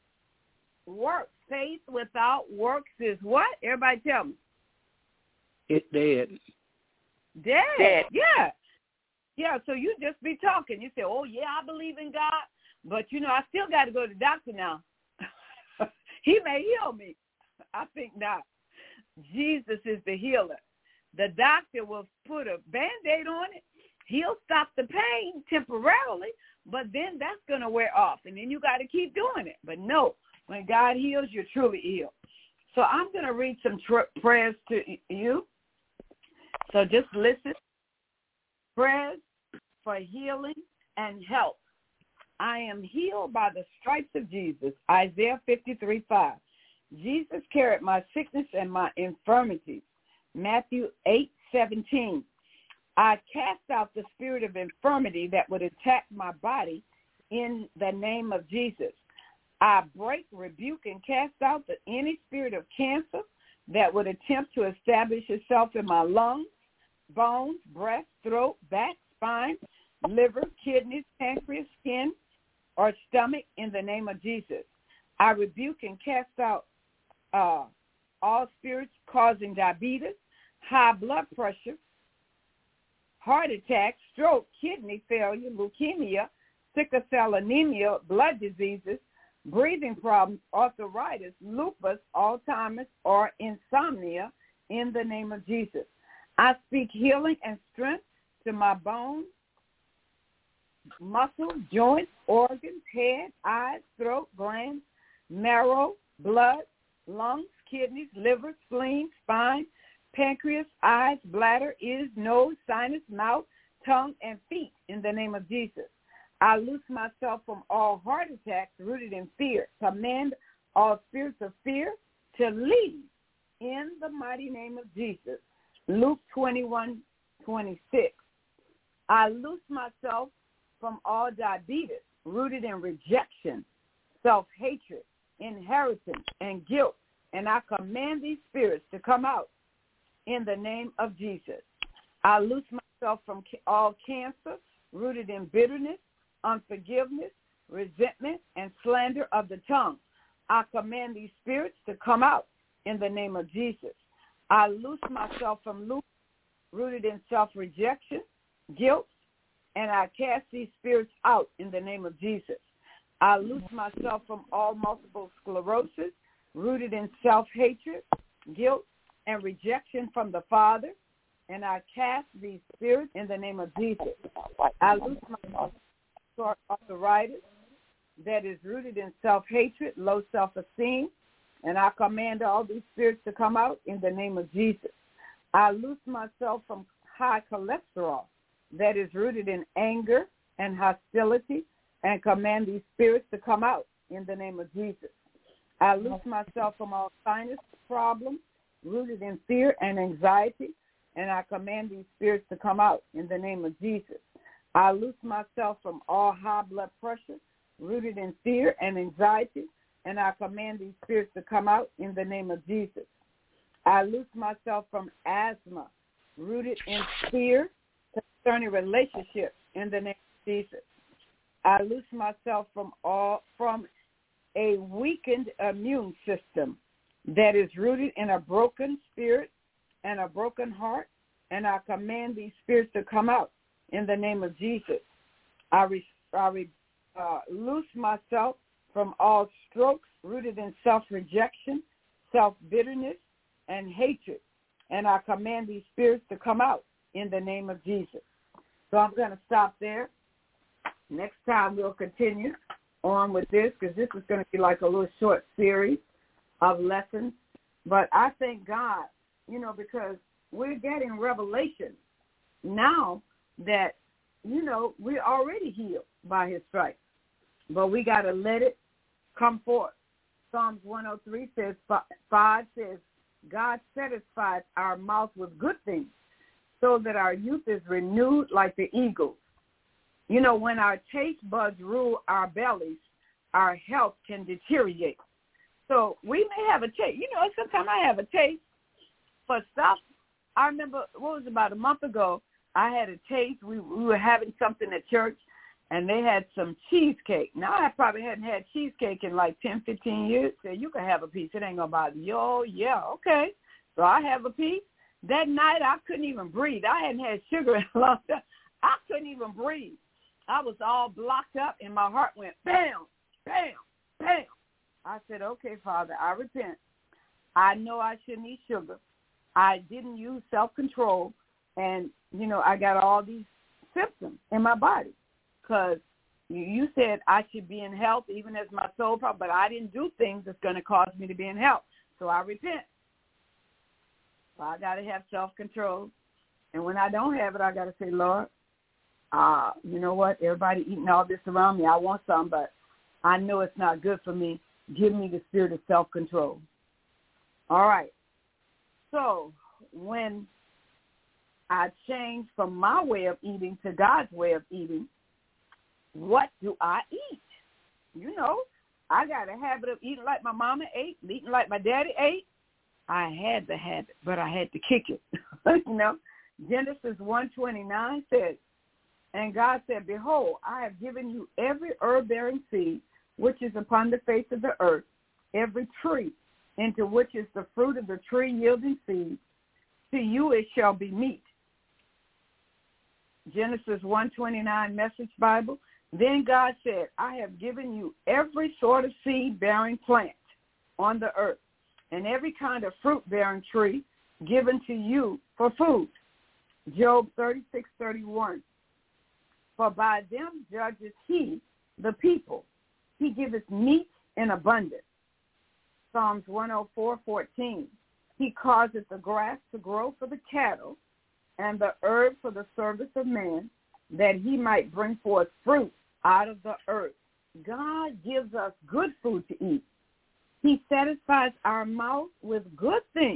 Work. Faith without works is what? Everybody tell me. It's dead. Dead. Dead. Yeah. Yeah, so you just be talking. You say, oh, yeah, I believe in God, but, you know, I still got to go to the doctor now. He may heal me. I think not. Jesus is the healer. The doctor will put a Band-Aid on it. He'll stop the pain temporarily, but then that's going to wear off, and then you got to keep doing it. But no, when God heals, you're truly healed. So I'm going to read some tr- prayers to you. So just listen. Prayers for healing and health. I am healed by the stripes of Jesus. Isaiah fifty-three five. Jesus carried my sickness and my infirmities. Matthew eight seventeen. I cast out the spirit of infirmity that would attack my body in the name of Jesus. I break, rebuke, and cast out the, any spirit of cancer that would attempt to establish itself in my lungs, bones, breast, throat, back, spine, liver, kidneys, pancreas, skin, or stomach in the name of Jesus. I rebuke and cast out uh, all spirits causing diabetes, high blood pressure, heart attack, stroke, kidney failure, leukemia, sickle cell anemia, blood diseases, breathing problems, arthritis, lupus, Alzheimer's, or insomnia in the name of Jesus. I speak healing and strength to my bones, muscles, joints, organs, head, eyes, throat, glands, marrow, blood, lungs, kidneys, liver, spleen, spine, pancreas, eyes, bladder, ears, nose, sinus, mouth, tongue, and feet in the name of Jesus. I loose myself from all heart attacks rooted in fear. Command all spirits of fear to leave in the mighty name of Jesus. Luke twenty-one twenty-six. I loose myself from all diabetes rooted in rejection, self-hatred, inheritance, and guilt, and I command these spirits to come out in the name of Jesus. I loose myself from all cancer rooted in bitterness, unforgiveness, resentment, and slander of the tongue. I command these spirits to come out in the name of Jesus. I loose myself from lupus rooted in self-rejection, guilt, and I cast these spirits out in the name of Jesus. I loose myself from all multiple sclerosis rooted in self-hatred, guilt, and rejection from the Father, and I cast these spirits in the name of Jesus. I loose myself from arthritis that is rooted in self-hatred, low self-esteem, and I command all these spirits to come out in the name of Jesus. I loose myself from high cholesterol that is rooted in anger and hostility, and command these spirits to come out in the name of Jesus. I loose myself from all sinus problems rooted in fear and anxiety, and I command these spirits to come out in the name of Jesus. I loose myself from all high blood pressure rooted in fear and anxiety, and I command these spirits to come out in the name of Jesus. I loose myself from asthma rooted in fear concerning relationships in the name of Jesus. I loose myself from all from a weakened immune system that is rooted in a broken spirit and a broken heart, and I command these spirits to come out in the name of Jesus. I, re, I re, uh, loose myself from all strokes rooted in self-rejection, self-bitterness, and hatred, and I command these spirits to come out in the name of Jesus. So I'm going to stop there. Next time we'll continue on with this, because this is going to be like a little short series of lessons. But I thank God, you know, because we're getting revelation now that, you know, we're already healed by his stripes. But we got to let it come forth. Psalms one oh three says, five says, God satisfies our mouth with good things so that our youth is renewed like the eagles. You know, when our taste buds rule our bellies, our health can deteriorate. So we may have a taste. You know, sometimes I have a taste for stuff. I remember, what was it, about a month ago, I had a taste. We, we were having something at church, and they had some cheesecake. Now, I probably hadn't had cheesecake in like ten, fifteen years. So you can have a piece. It ain't going to bother you. Oh, yeah, okay. So I have a piece. That night, I couldn't even breathe. I hadn't had sugar in a long time. I couldn't even breathe. I was all blocked up, and my heart went bam, bam, bam. I said, okay, Father, I repent. I know I shouldn't eat sugar. I didn't use self-control, and, you know, I got all these symptoms in my body because you said I should be in health even as my soul, but I didn't do things that's going to cause me to be in health. So I repent. So I got to have self-control. And when I don't have it, I got to say, Lord, uh, you know what? Everybody eating all this around me. I want some, but I know it's not good for me. Give me the spirit of self-control. All right. So when I changed from my way of eating to God's way of eating, what do I eat? You know, I got a habit of eating like my mama ate, eating like my daddy ate. I had the habit, but I had to kick it. You know, Genesis one twenty-nine says, and God said, behold, I have given you every herb-bearing seed which is upon the face of the earth, every tree into which is the fruit of the tree yielding seed. To you it shall be meat. Genesis one twenty-nine Message Bible. Then God said, I have given you every sort of seed-bearing plant on the earth, and every kind of fruit-bearing tree given to you for food. Job thirty-six thirty-one. For by them judges he the people. He giveth meat in abundance. Psalms one oh four fourteen. He causeth the grass to grow for the cattle, and the herb for the service of man, that he might bring forth fruit out of the earth. God gives us good food to eat. He satisfies our mouth with good things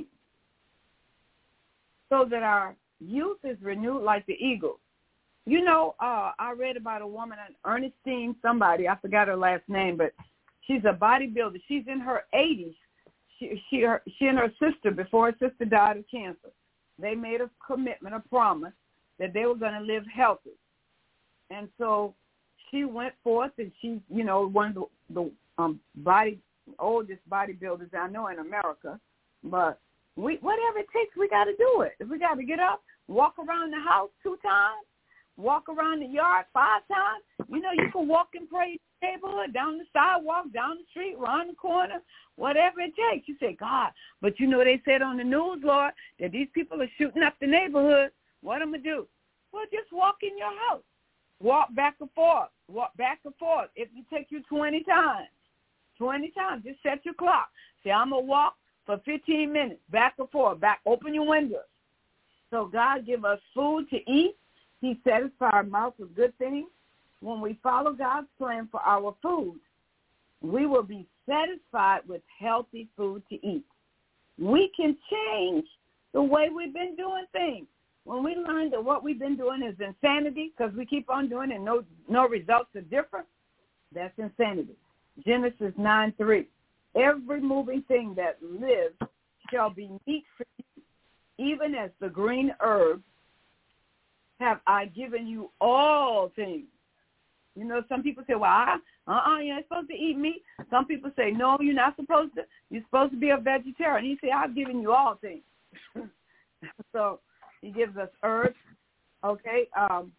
so that our youth is renewed like the eagle. You know, uh, I read about a woman, Ernestine somebody, I forgot her last name, but she's a bodybuilder. She's in her eighties. She, she, her, she and her sister, before her sister died of cancer, they made a commitment, a promise, that they were going to live healthy. And so she went forth, and she's, you know, one of the, the um, body oldest bodybuilders I know in America. But we, whatever it takes, we got to do it. If we got to get up, walk around the house two times, walk around the yard five times, you know, you can walk and pray in the neighborhood, down the sidewalk, down the street, around the corner, whatever it takes. You say, God, but you know they said on the news, Lord, that these people are shooting up the neighborhood. What am I going to do? Well, just walk in your house. Walk back and forth. Walk back and forth. If it takes you twenty times, twenty times, just set your clock. Say, I'm going to walk for fifteen minutes, back and forth, back, open your windows. So God give us food to eat. He satisfies our mouth with good things. When we follow God's plan for our food, we will be satisfied with healthy food to eat. We can change the way we've been doing things. When we learn that what we've been doing is insanity because we keep on doing it and no, no results are different, that's insanity. Genesis nine three. Every moving thing that lives shall be meat for you, even as the green herb have I given you all things. You know, some people say, well, I, uh-uh, you're not supposed to eat meat. Some people say, no, you're not supposed to. You're supposed to be a vegetarian. He said, I've given you all things. So he gives us herbs. Okay. Um,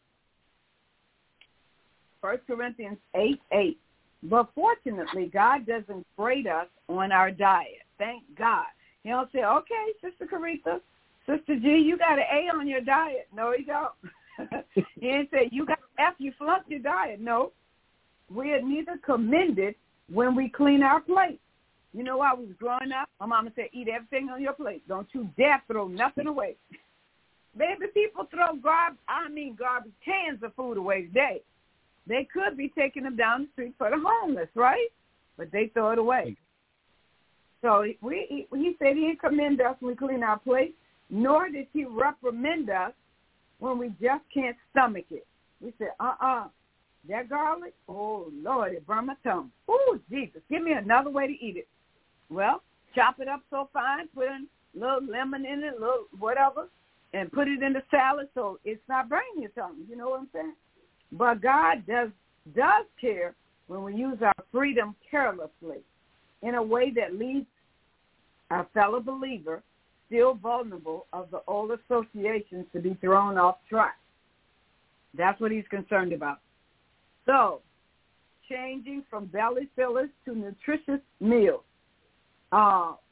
First Corinthians eight eight. But fortunately, God doesn't grade us on our diet. Thank God. He don't say, okay, Sister Caritha, Sister G, you got an A on your diet. No, he don't. He didn't say, you got an F, you flunked your diet. No. We are neither commended when we clean our plate. You know, while we was growing up, my mama said, eat everything on your plate. Don't you dare throw nothing away. Baby, people throw garbage, I mean garbage cans of food away today. They could be taking them down the street for the homeless, right? But they throw it away. So we, he, he said he didn't commend us when we clean our plate, nor did he reprimand us when we just can't stomach it. We said, uh-uh, that garlic, oh, Lord, it burned my tongue. Oh, Jesus, give me another way to eat it. Well, chop it up so fine, put in a little lemon in it, a little whatever, and put it in the salad so it's not burning your tongue. You know what I'm saying? But God does does care when we use our freedom carelessly in a way that leaves our fellow believer still vulnerable of the old associations to be thrown off track. That's what he's concerned about. So, changing from belly fillers to nutritious meals. Uh,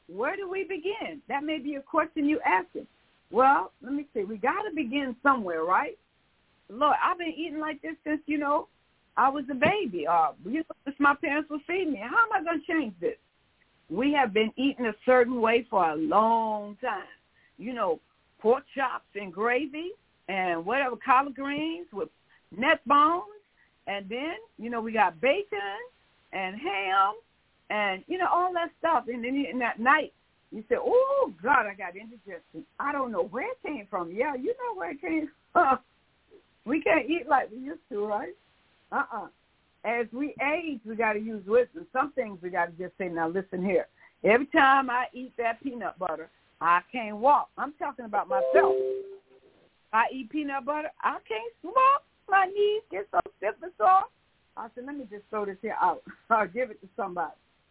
where do we begin? That may be a question you asking. Well, let me see. We got to begin somewhere, right? Lord, I've been eating like this since, you know, I was a baby. Uh, you know, since my parents were feeding me. How am I going to change this? We have been eating a certain way for a long time. You know, pork chops and gravy and whatever, collard greens with neck bones. And then, you know, we got bacon and ham and, you know, all that stuff. And then in that night, you say, oh, God, I got indigestion. I don't know where it came from. Yeah, you know where it came from. We can't eat like we used to, right? Uh-uh. As we age, we got to use wisdom. Some things we got to just say, now listen here. Every time I eat that peanut butter, I can't walk. I'm talking about myself. I eat peanut butter, I can't walk. My knees get so stiff and sore. I said, let me just throw this here out. I'll give it to somebody.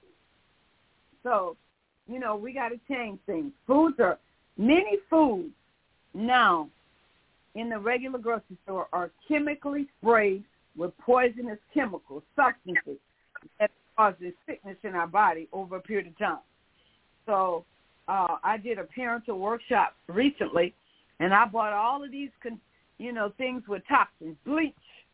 So, you know, we got to change things. Foods are, many foods now in the regular grocery store are chemically sprayed with poisonous chemicals, substances that causes sickness in our body over a period of time. So uh, I did a parental workshop recently, and I bought all of these, con- you know, things with toxins, bleach,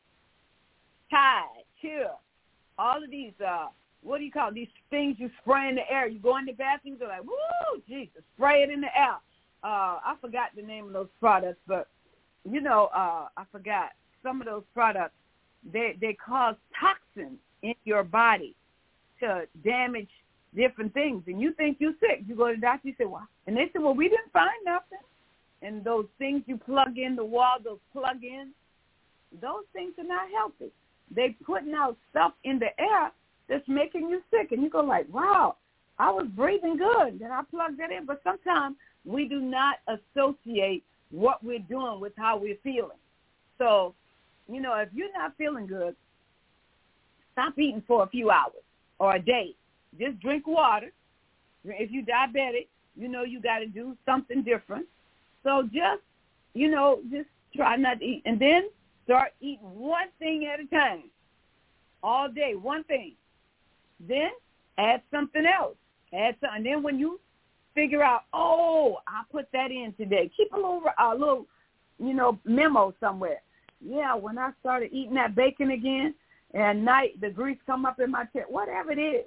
Tide, Chill, all of these, uh, what do you call it? These things you spray in the air. You go in the bathroom, you're like, woo, Jesus, spray it in the air. Uh, I forgot the name of those products, but, you know, uh, I forgot some of those products. They they cause toxins in your body to damage different things. And you think you're sick. You go to the doctor, you say, well, and they say, well, we didn't find nothing. And those things you plug in the wall, those plug-ins, those things are not healthy. They putting out stuff in the air that's making you sick. And you go like, wow, I was breathing good. Then I plugged that in. But sometimes we do not associate what we're doing with how we're feeling. So, you know, if you're not feeling good, stop eating for a few hours or a day. Just drink water. If you're diabetic, you know you got to do something different. So just, you know, just try not to eat. And then start eating one thing at a time. All day, one thing. Then add something else. Add something. And then when you figure out, oh, I put that in today, keep a little, a little, you know, memo somewhere. Yeah, when I started eating that bacon again, and at night the grease come up in my chest, whatever it is.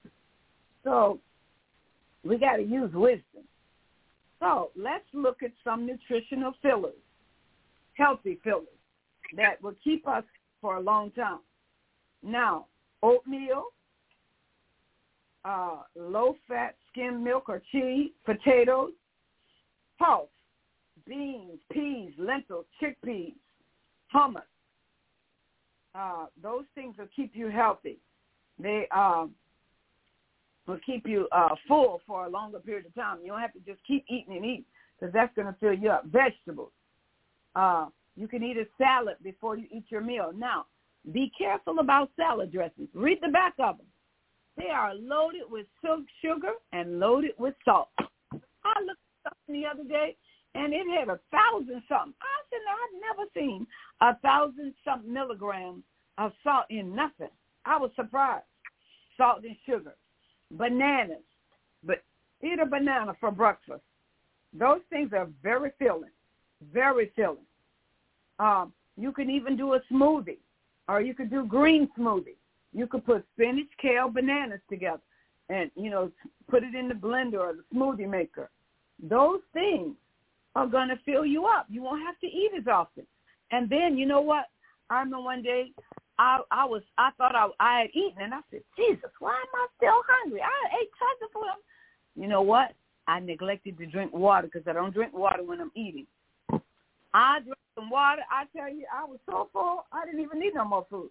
So we got to use wisdom. So let's look at some nutritional fillers, healthy fillers, that will keep us for a long time. Now, oatmeal, uh, low-fat skim milk or cheese, potatoes, pulse, beans, peas, lentils, chickpeas, hummus. Uh, those things will keep you healthy. They uh, will keep you uh, full for a longer period of time. You don't have to just keep eating and eating because that's going to fill you up. Vegetables. Uh, you can eat a salad before you eat your meal. Now, be careful about salad dressings. Read the back of them. They are loaded with sugar and loaded with salt. I looked at something the other day, and it had a thousand something. I said, no, I've never seen a thousand something milligrams of salt in nothing. I was surprised. Salt and sugar. Bananas. But eat a banana for breakfast. Those things are very filling. Very filling. Um, you can even do a smoothie, or you could do green smoothie. You could put spinach, kale, bananas together and, you know, put it in the blender or the smoothie maker. Those things are going to fill you up. You won't have to eat as often. And then, you know what? I remember one day I, I was, I thought I, I had eaten, and I said, Jesus, why am I still hungry? I ate tons of food. You know what? I neglected to drink water because I don't drink water when I'm eating. I drank some water. I tell you, I was so full, I didn't even need no more food.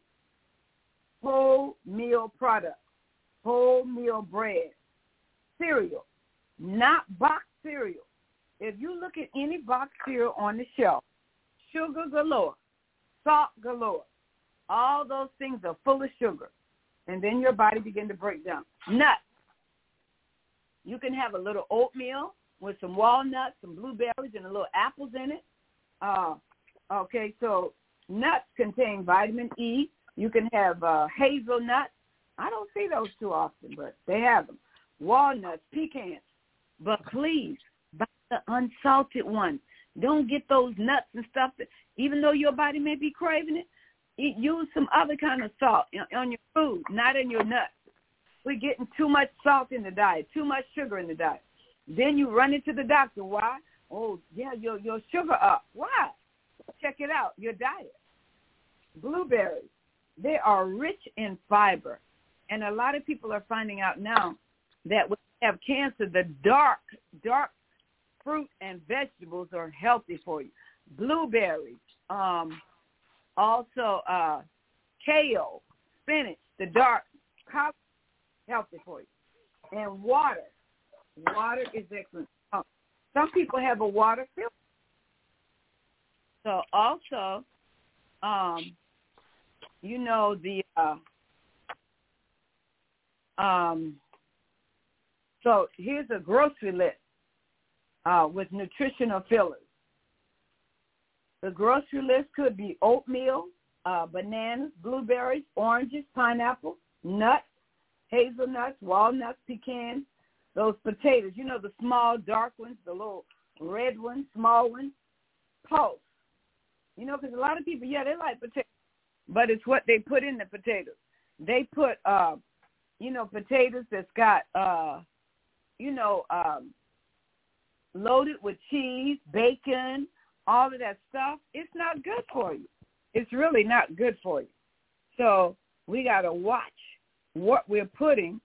Whole meal products, whole meal bread, cereal, not boxed cereal. If you look at any boxed cereal on the shelf, sugar galore, salt galore, all those things are full of sugar, and then your body begin to break down. Nuts. You can have a little oatmeal with some walnuts, some blueberries, and a little apples in it. Uh, okay, so nuts contain vitamin E. You can have uh, hazelnuts. I don't see those too often, but they have them. Walnuts, pecans, But please, buy the unsalted one. Don't get those nuts and stuff. That, even though your body may be craving it, eat, use some other kind of salt on your food, not in your nuts. We're getting too much salt in the diet, too much sugar in the diet. Then you run into the doctor. Why? Oh, yeah, your your sugar up. Why? Check it out, your diet. Blueberries, they are rich in fiber. And a lot of people are finding out now that when you have cancer, the dark, dark fruit and vegetables are healthy for you. Blueberries, um, also uh, kale, spinach, the dark, healthy for you. And water. Water is excellent. Uh, some people have a water filter. So also, um, you know, the, uh, um, so here's a grocery list uh, with nutritional fillers. The grocery list could be oatmeal, uh, bananas, blueberries, oranges, pineapple, nuts, hazelnuts, walnuts, pecans, those potatoes, you know, the small, dark ones, the little red ones, small ones, pulse. You know, because a lot of people, yeah, they like potatoes, but it's what they put in the potatoes. They put, uh, you know, potatoes that's got, uh, you know, um, loaded with cheese, bacon, all of that stuff. It's not good for you. It's really not good for you. So we got to watch what we're putting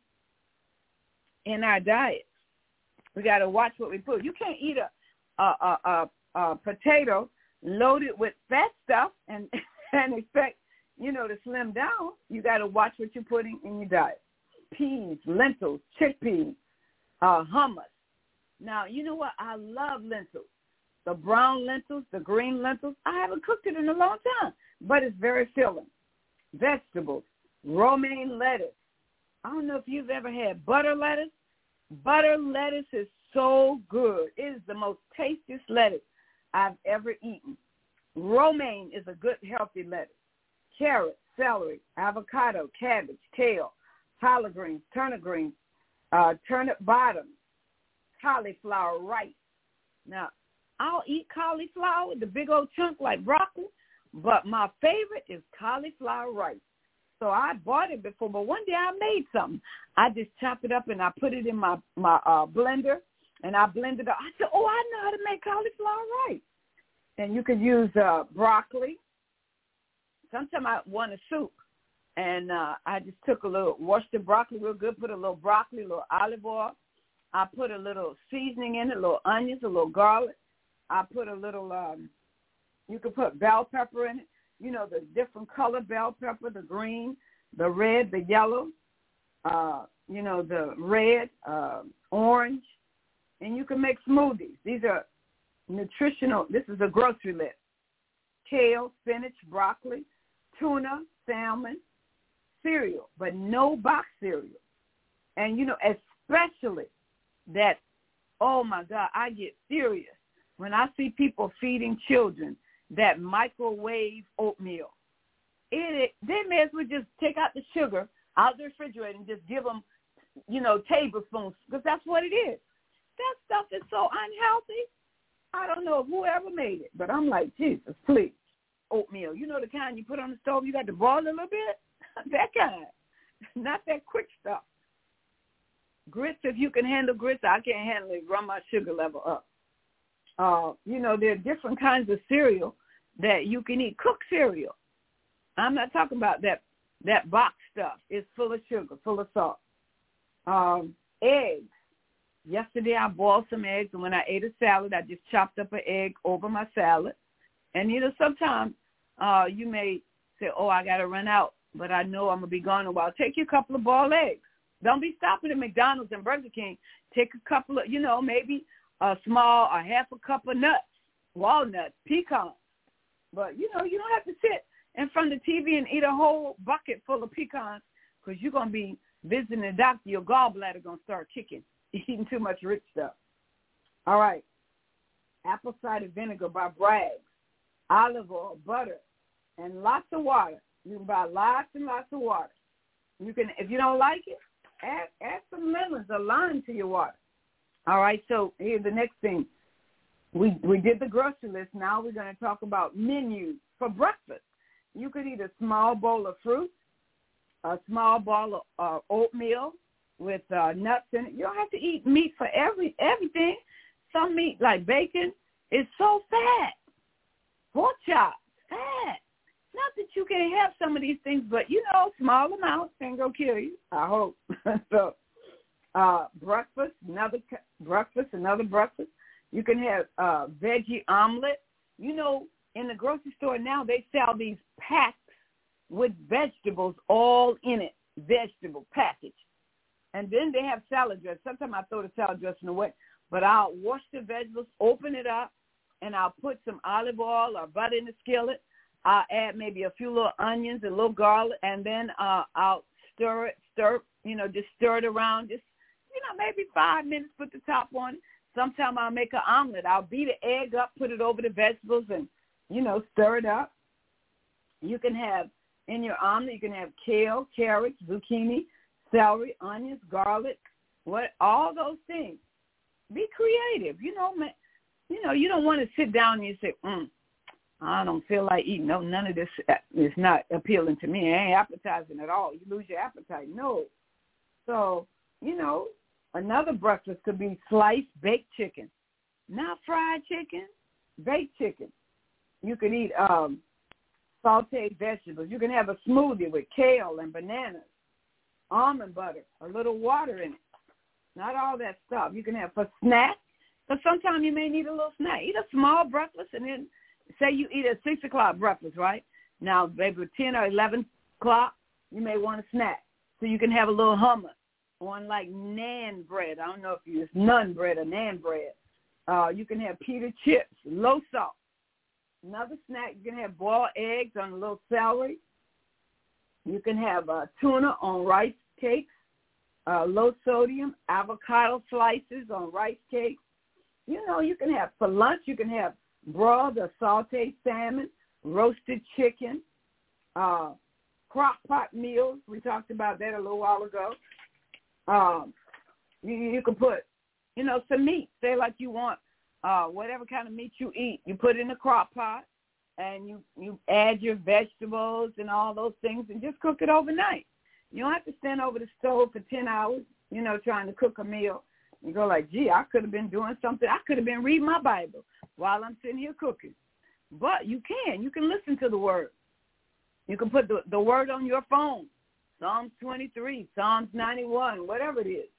in our diet. We got to watch what we put. You can't eat a a, a, a, a potato loaded with fat stuff and and expect, you know, to slim down. You got to watch what you're putting in your diet. Peas, lentils, chickpeas, uh, hummus. Now, you know what? I love lentils. The brown lentils, the green lentils. I haven't cooked it in a long time, but it's very filling. Vegetables, romaine lettuce. I don't know if you've ever had butter lettuce. Butter lettuce is so good. It is the most tastiest lettuce I've ever eaten. Romaine is a good, healthy lettuce. Carrot, celery, avocado, cabbage, kale, collard greens, turnip greens, uh, turnip bottoms, cauliflower, rice. Now, I'll eat cauliflower, the big old chunk like broccoli, but my favorite is cauliflower rice. So I bought it before, but one day I made something. I just chopped it up and I put it in my, my uh, blender, and I blended it up. I said, oh, I know how to make cauliflower rice. And you could use uh, broccoli. Sometimes I want a soup, and uh, I just took a little, washed the broccoli real good, put a little broccoli, a little olive oil. I put a little seasoning in it, a little onions, a little garlic. I put a little, um, you could put bell pepper in it. You know, the different color bell pepper, the green, the red, the yellow, uh, you know, the red, uh, orange. And you can make smoothies. These are nutritional. This is a grocery list. Kale, spinach, broccoli, tuna, salmon, cereal, but no box cereal. And, you know, especially that, oh, my God, I get serious when I see people feeding children that microwave oatmeal. It, it they may as well just take out the sugar out of the refrigerator and just give them, you know, tablespoons, because that's what it is. That stuff is so unhealthy. I don't know whoever made it, but I'm like, Jesus, please. Oatmeal. You know the kind you put on the stove, you got to boil a little bit? That kind. Not that quick stuff. Grits, if you can handle grits, I can't handle it. Run my sugar level up. Uh, you know, there are different kinds of cereal that you can eat. Cooked cereal. I'm not talking about that that box stuff. It's full of sugar, full of salt. Um, eggs. Yesterday I boiled some eggs, and when I ate a salad, I just chopped up an egg over my salad. And, you know, sometimes uh, you may say, oh, I got to run out, but I know I'm going to be gone a while. Take you a couple of boiled eggs. Don't be stopping at McDonald's and Burger King. Take a couple of, you know, maybe a small, a half a cup of nuts, walnuts, pecans. But, you know, you don't have to sit in front of the T V and eat a whole bucket full of pecans, because you're going to be visiting the doctor. Your gallbladder going to start kicking, eating too much rich stuff. All right. Apple cider vinegar by Bragg's, olive oil, butter, and lots of water. You can buy lots and lots of water. You can, if you don't like it, add, add some lemons or lime to your water. All right, so here's the next thing. We we did the grocery list. Now we're going to talk about menus for breakfast. You could eat a small bowl of fruit, a small bowl of uh, oatmeal with uh, nuts in it. You don't have to eat meat for every everything. Some meat, like bacon, is so fat. Pork chops, fat. Not that you can't have some of these things, but, you know, small amounts ain't going to kill you, I hope. so uh, breakfast, another breakfast, another breakfast. You can have uh, veggie omelet. You know, in the grocery store now, they sell these packs with vegetables all in it, vegetable package. And then they have salad dressing. Sometimes I throw the salad dressing away, but I'll wash the vegetables, open it up, and I'll put some olive oil or butter in the skillet. I'll add maybe a few little onions, a little garlic, and then uh, I'll stir it, stir, you know, just stir it around, just, you know, maybe five minutes, put the top on it. Sometimes I'll make an omelet. I'll beat the egg up, put it over the vegetables, and, you know, stir it up. You can have, in your omelet, you can have kale, carrots, zucchini, celery, onions, garlic, what, all those things. Be creative. You know, man, you know, you don't want to sit down and you say, mm, I don't feel like eating. No, none of this is not appealing to me. It ain't appetizing at all. You lose your appetite. No. So, you know, another breakfast could be sliced baked chicken. Not fried chicken, baked chicken. You can eat um, sauteed vegetables. You can have a smoothie with kale and bananas, almond butter, a little water in it. Not all that stuff. You can have for snacks, but sometimes you may need a little snack. Eat a small breakfast, and then say you eat at six o'clock breakfast, right? Now, maybe ten or eleven o'clock, you may want a snack. So you can have a little hummus on like naan bread. I don't know if you use naan bread or naan bread. Uh, you can have pita chips, low salt. Another snack, you can have boiled eggs on a little celery. You can have uh, tuna on rice cakes, uh, low sodium, avocado slices on rice cakes. You know, you can have, for lunch, you can have broiled or sauteed salmon, roasted chicken, uh, crock pot meals. We talked about that a little while ago. Um, you, you can put, you know, some meat. Say like you want uh, whatever kind of meat you eat. You put it in a crock pot, and you, you add your vegetables and all those things and just cook it overnight. You don't have to stand over the stove for ten hours, you know, trying to cook a meal. You go like, gee, I could have been doing something. I could have been reading my Bible while I'm sitting here cooking. But you can. You can listen to the word. You can put the, the word on your phone, Psalms twenty-three, Psalms ninety-one, whatever it is.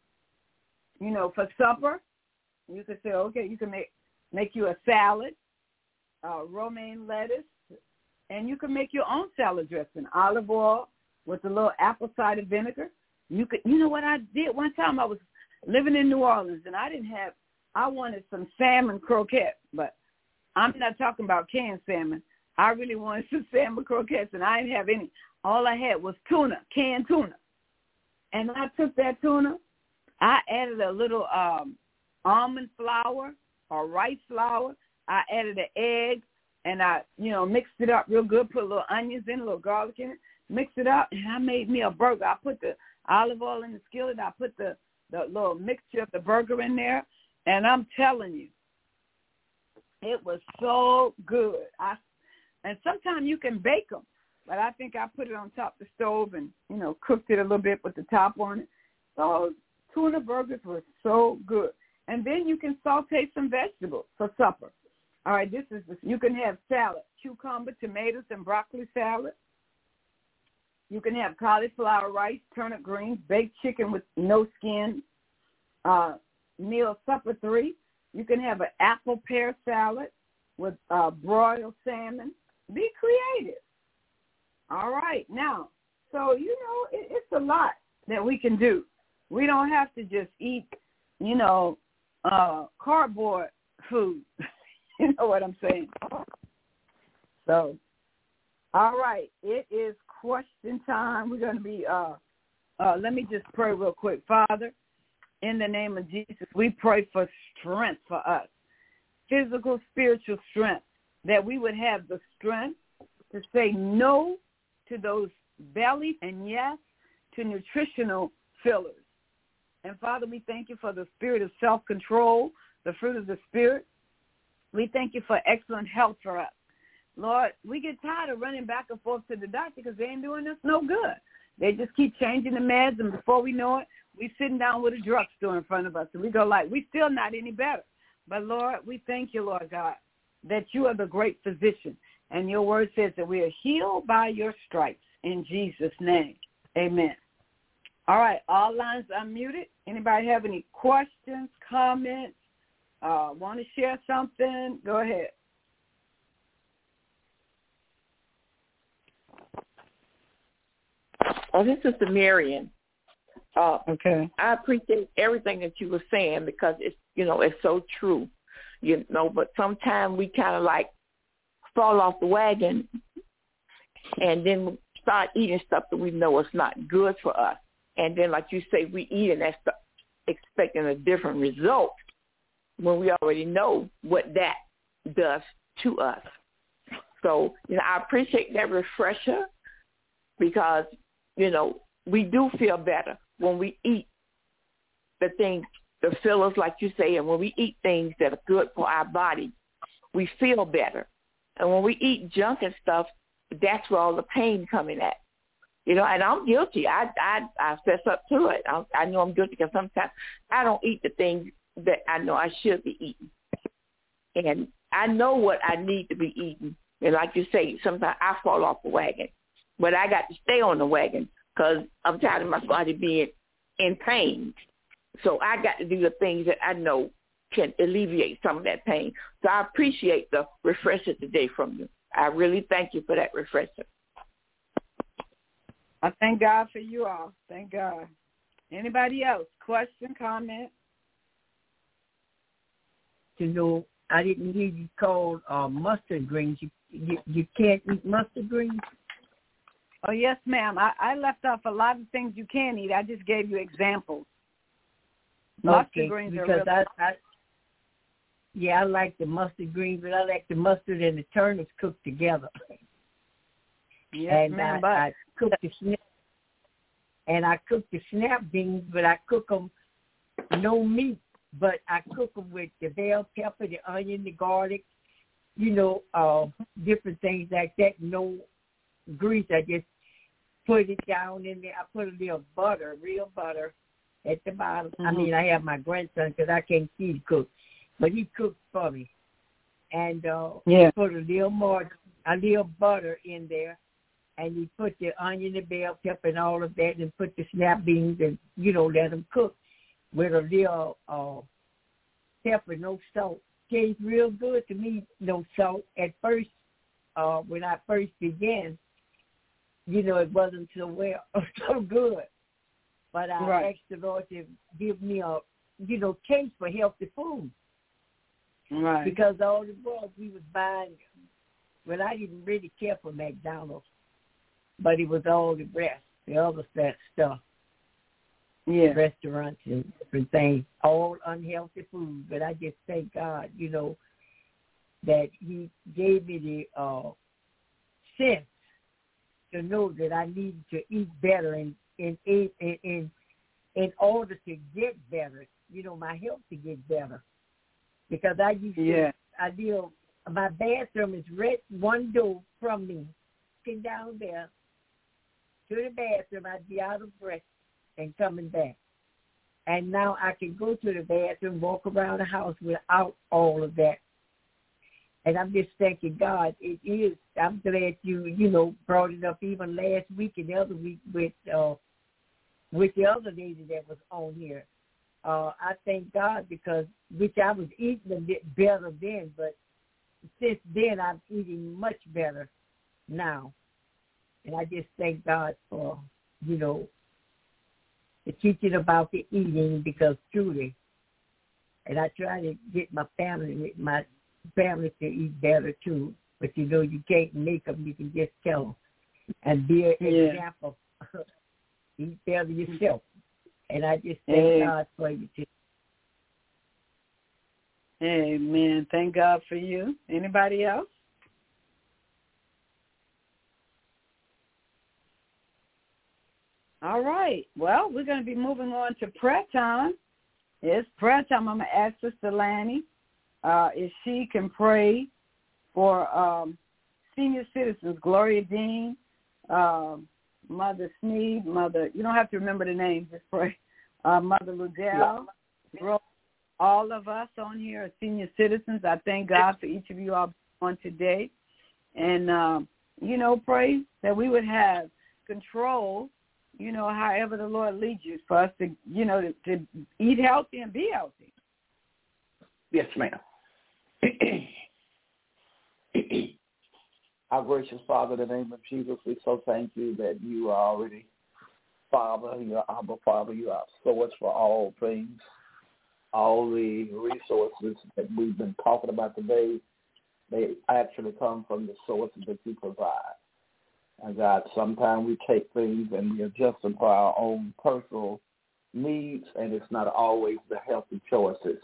You know, for supper, you could say, okay, you can make, make you a salad, uh, romaine lettuce, and you can make your own salad dressing, olive oil with a little apple cider vinegar. You could, you know what I did one time? I was living in New Orleans, and I didn't have, I wanted some salmon croquettes, but I'm not talking about canned salmon. I really wanted some salmon croquettes, and I didn't have any. All I had was tuna, canned tuna. And I took that tuna, I added a little um, almond flour or rice flour. I added an egg, and I, you know, mixed it up real good, put a little onions in, a little garlic in it, mixed it up, and I made me a burger. I put the olive oil in the skillet. I put the the little mixture of the burger in there, and I'm telling you, it was so good. I, and sometimes you can bake them, but I think I put it on top of the stove and, you know, cooked it a little bit with the top on it. Those tuna burgers were so good. And then you can saute some vegetables for supper. All right, this is, the, you can have salad, cucumber, tomatoes, and broccoli salad. You can have cauliflower rice, turnip greens, baked chicken with no skin, uh, meal supper three. You can have an apple pear salad with uh, broiled salmon. Be creative. All right. Now, so, you know, it, it's a lot that we can do. We don't have to just eat, you know, uh, cardboard food. You know what I'm saying? So, all right, it is question time. We're going to be, uh, uh, let me just pray real quick. Father, in the name of Jesus, we pray for strength for us, physical, spiritual strength, that we would have the strength to say no to those belly and yes to nutritional fillers. And, Father, we thank you for the spirit of self-control, the fruit of the Spirit. We thank you for excellent health for us. Lord, we get tired of running back and forth to the doctor because they ain't doing us no good. They just keep changing the meds, and before we know it, we sitting down with a drugstore in front of us, and we go like, we still not any better. But, Lord, we thank you, Lord God, that you are the great physician, and your word says that we are healed by your stripes in Jesus' name. Amen. All right, all lines unmuted. Anybody have any questions, comments, uh, want to share something? Go ahead. Oh, this is the Marion. Uh, okay. I appreciate everything that you were saying because it's, you know, it's so true, you know, but sometimes we kind of like fall off the wagon and then start eating stuff that we know is not good for us. And then, like you say, we eating that stuff expecting a different result when we already know what that does to us. So, you know, I appreciate that refresher because, you know, we do feel better when we eat the things, the fillers, like you say, and when we eat things that are good for our body, we feel better. And when we eat junk and stuff, that's where all the pain coming at. You know, and I'm guilty. I I, I fess up to it. I, I know I'm guilty because sometimes I don't eat the things that I know I should be eating. And I know what I need to be eating. And like you say, sometimes I fall off the wagon. But I got to stay on the wagon because I'm tired of my body being in pain. So I got to do the things that I know can alleviate some of that pain. So I appreciate the refresher today from you. I really thank you for that refresher. I thank God for you all. Thank God. Anybody else? Question, comment? You know, I didn't hear you call uh, mustard greens. You, you you can't eat mustard greens? Oh, yes, ma'am. I, I left off a lot of things you can eat. I just gave you examples. Mustard okay, greens because are really... I, I, yeah, I like the mustard greens, but I like the mustard and the turnips cooked together. Yes, and ma'am. I, But... I cook the snap, and I cook the snap beans, but I cook them no meat, but I cook them with the bell pepper, the onion, the garlic, you know, uh, different things like that. No grease. I just put it down in there. I put a little butter, real butter, at the bottom. Mm-hmm. I mean, I have my grandson because I can't see him cook, but he cooks for me. And uh, yeah. put a little more, a little butter in there, and you put the onion, the bell pepper, and all of that, and put the snap beans, and you know, let them cook with a little uh, pepper, no salt. Tastes real good to me, no salt. At first, uh, when I first began, you know, it wasn't so well, so good. But I right. asked the Lord to give me a, you know, taste for healthy food. Right. Because all the world we was buying, well, I didn't really care for McDonald's, but it was all the rest, the other stuff. Yeah. Restaurants and different things, all unhealthy food. But I just thank God, you know, that he gave me the uh, sense to know that I needed to eat better and in in in in order to get better, you know, my health to get better. Because I used yeah. to, I deal, my bathroom is right one door from me, sitting down there to the bathroom. I'd be out of breath and coming back. And now I can go to the bathroom, walk around the house without all of that. And I'm just thanking God. It is. I'm glad you, you know, brought it up even last week and the other week with uh, with the other lady that was on here. Uh, I thank God because, which I was eating a bit better then, but since then I'm eating much better now. And I just thank God for, you know, the teaching about the eating because truly, and I try to get my family, my family to eat better too, but you know you can't make them, you can just tell them and be an yeah. example. Eat better yourself, and I just thank Amen. God for you too. Amen. Thank God for you. Anybody else? All right. Well, we're going to be moving on to prayer time. It's prayer time. I'm going to ask Sister Lanny uh, if she can pray for um, senior citizens, Gloria Dean, um, Mother Sneed, Mother, you don't have to remember the names, just pray. Uh, Mother Ludell, yeah. All of us on here are senior citizens. I thank God for each of you all on today. And, um, you know, pray that we would have control, you know, however the Lord leads you, for us to, you know, to, to eat healthy and be healthy. Yes, ma'am. Our gracious Father, in the name of Jesus, we so thank you that you are already Father, you are Abba Father, you are source for all things. All the resources that we've been talking about today, they actually come from the sources that you provide. And God, sometimes we take things and we adjust them for our own personal needs, and it's not always the healthy choices.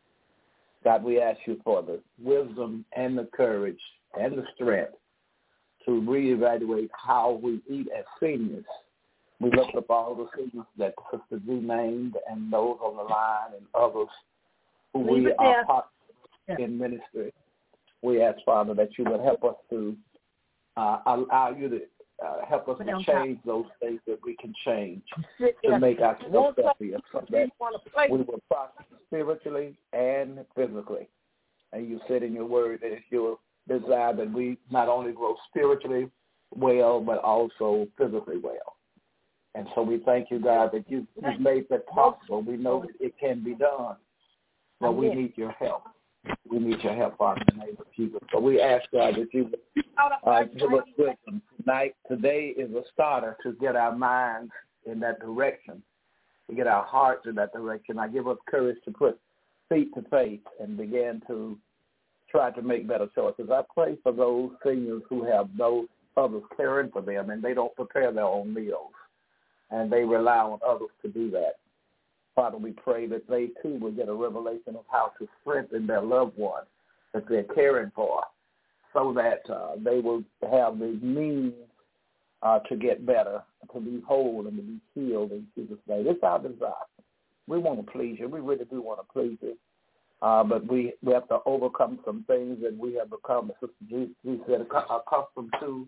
God, we ask you for the wisdom and the courage and the strength to reevaluate how we eat as seniors. We looked up all the seniors that Sister G named and those on the line and others who we are part in ministry. We ask, Father, that you would help us to uh, allow you to uh, help us to change those things that we can change to make ourselves healthier so that we will prosper spiritually and physically. And you said in your word that it's your desire that we not only grow spiritually well, but also physically well. And so we thank you, God, that you, you've made that possible. We know that it can be done, but we need your help. We need your help, Father, in the name of Jesus. So we ask, God, that you would uh, give us wisdom. Tonight, today is a starter to get our minds in that direction, to get our hearts in that direction. I give us courage to put feet to faith and begin to try to make better choices. I pray for those seniors who have those others caring for them, and they don't prepare their own meals, and they rely on others to do that. Father, we pray that they, too, will get a revelation of how to strengthen their loved one that they're caring for so that uh, they will have the means uh, to get better, to be whole and to be healed in Jesus' name. It's our desire. We want to please you. We really do want to please you. Uh, but we, we have to overcome some things that we have become, as Sister G, G said, accustomed to.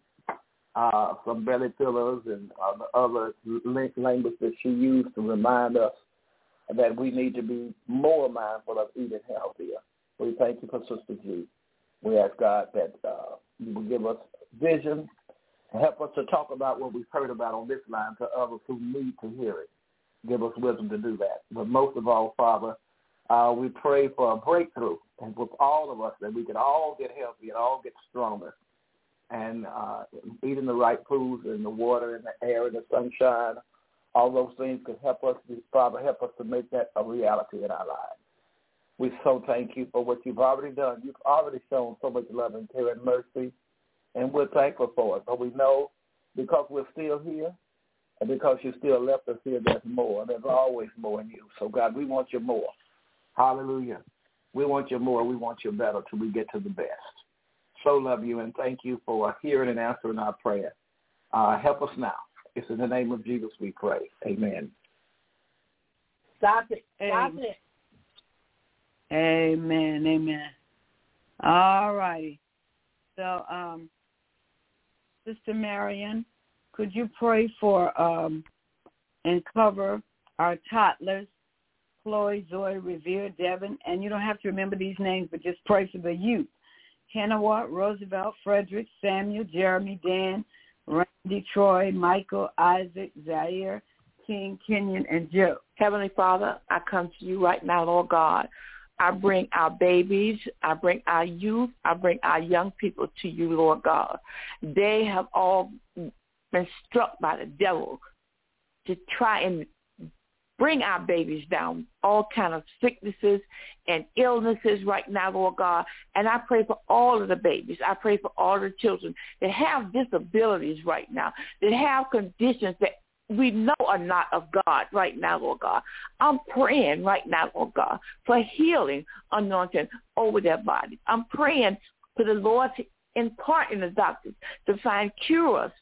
Uh, some belly fillers and uh, the other language that she used to remind us that we need to be more mindful of eating healthier. We thank you for Sister G. We ask God that uh, you will give us vision and help us to talk about what we've heard about on this line to others who need to hear it. Give us wisdom to do that. But most of all, Father, uh, we pray for a breakthrough and with all of us that we can all get healthy and all get stronger. And uh, eating the right foods and the water and the air and the sunshine, all those things could help us, Father, help us to make that a reality in our lives. We so thank you for what you've already done. You've already shown so much love and care and mercy, and we're thankful for it. But we know because we're still here and because you still left us here, there's more. There's always more in you. So, God, we want you more. Hallelujah. We want you more. We want you better till we get to the best. So love you and thank you for hearing and answering our prayer. Uh, help us now. It's in the name of Jesus we pray. Amen. Stop it. Stop Amen. it. Amen. Amen. All righty. So, um, Sister Marion, could you pray for um, and cover our toddlers, Chloe, Zoe, Revere, Devin, and you don't have to remember these names, but just pray for the youth. Hannah, Roosevelt, Frederick, Samuel, Jeremy, Dan, Randy, Troy, Michael, Isaac, Zaire, King, Kenyon, and Joe. Heavenly Father, I come to you right now, Lord God. I bring our babies, I bring our youth, I bring our young people to you, Lord God. They have all been struck by the devil to try and bring our babies down, all kind of sicknesses and illnesses right now, Lord God. And I pray for all of the babies. I pray for all the children that have disabilities right now, that have conditions that we know are not of God right now, Lord God. I'm praying right now, Lord God, for healing anointing over their body. I'm praying for the Lord to impart in the doctors to find cures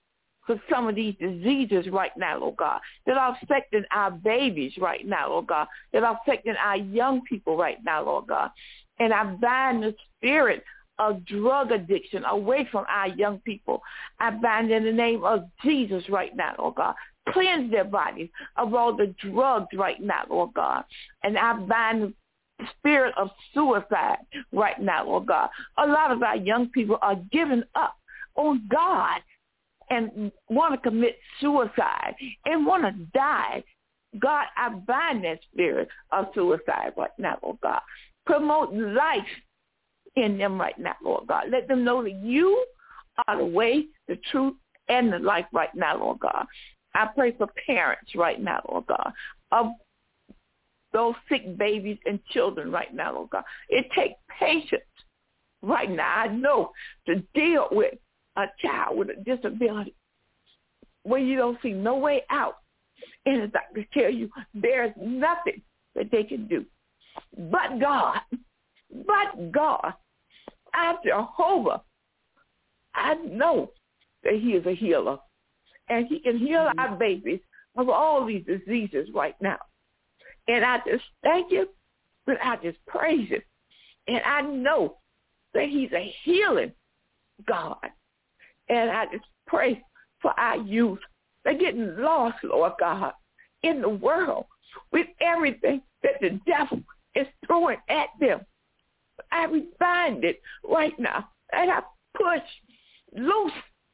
for some of these diseases right now, Lord God, that are affecting our babies right now, Lord God, that are affecting our young people right now, Lord God. And I bind the spirit of drug addiction away from our young people. I bind in the name of Jesus right now, Lord God. Cleanse their bodies of all the drugs right now, Lord God. And I bind the spirit of suicide right now, Lord God. A lot of our young people are giving up on God and want to commit suicide and want to die. God, I bind that spirit of suicide right now, Lord God. Promote life in them right now, Lord God. Let them know that you are the way, the truth, and the life right now, Lord God. I pray for parents right now, Lord God, of those sick babies and children right now, Lord God. It takes patience right now, I know, to deal with a child with a disability where you don't see no way out. And the doctor tell you there's nothing that they can do. But God, but God, I'm Jehovah. I know that he is a healer. And he can heal mm-hmm. our babies of all these diseases right now. And I just thank you, but I just praise him. And I know that he's a healing God. And I just pray for our youth. They're getting lost, Lord God, in the world with everything that the devil is throwing at them. I bind it right now. And I push, loose,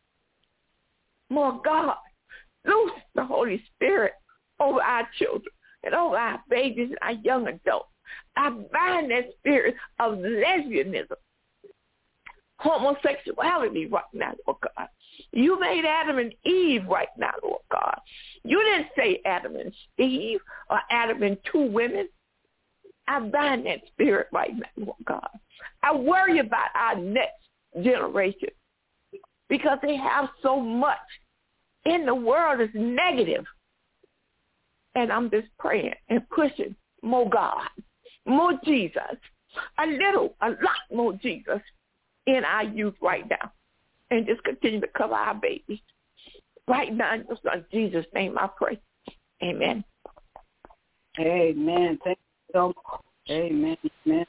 more God, loose the Holy Spirit over our children and over our babies and our young adults. I bind that spirit of lesbianism, homosexuality right now, Lord God. You made Adam and Eve right now, Lord God. You didn't say Adam and Steve or Adam and two women. I bind that spirit right now, Lord God. I worry about our next generation because they have so much in the world that's negative. And I'm just praying and pushing more God, more Jesus, a little, a lot more Jesus in our youth right now. And just continue to cover our babies. Right now, in your son Jesus' name, I pray. Amen. Amen. Thank you so much. Amen. Amen.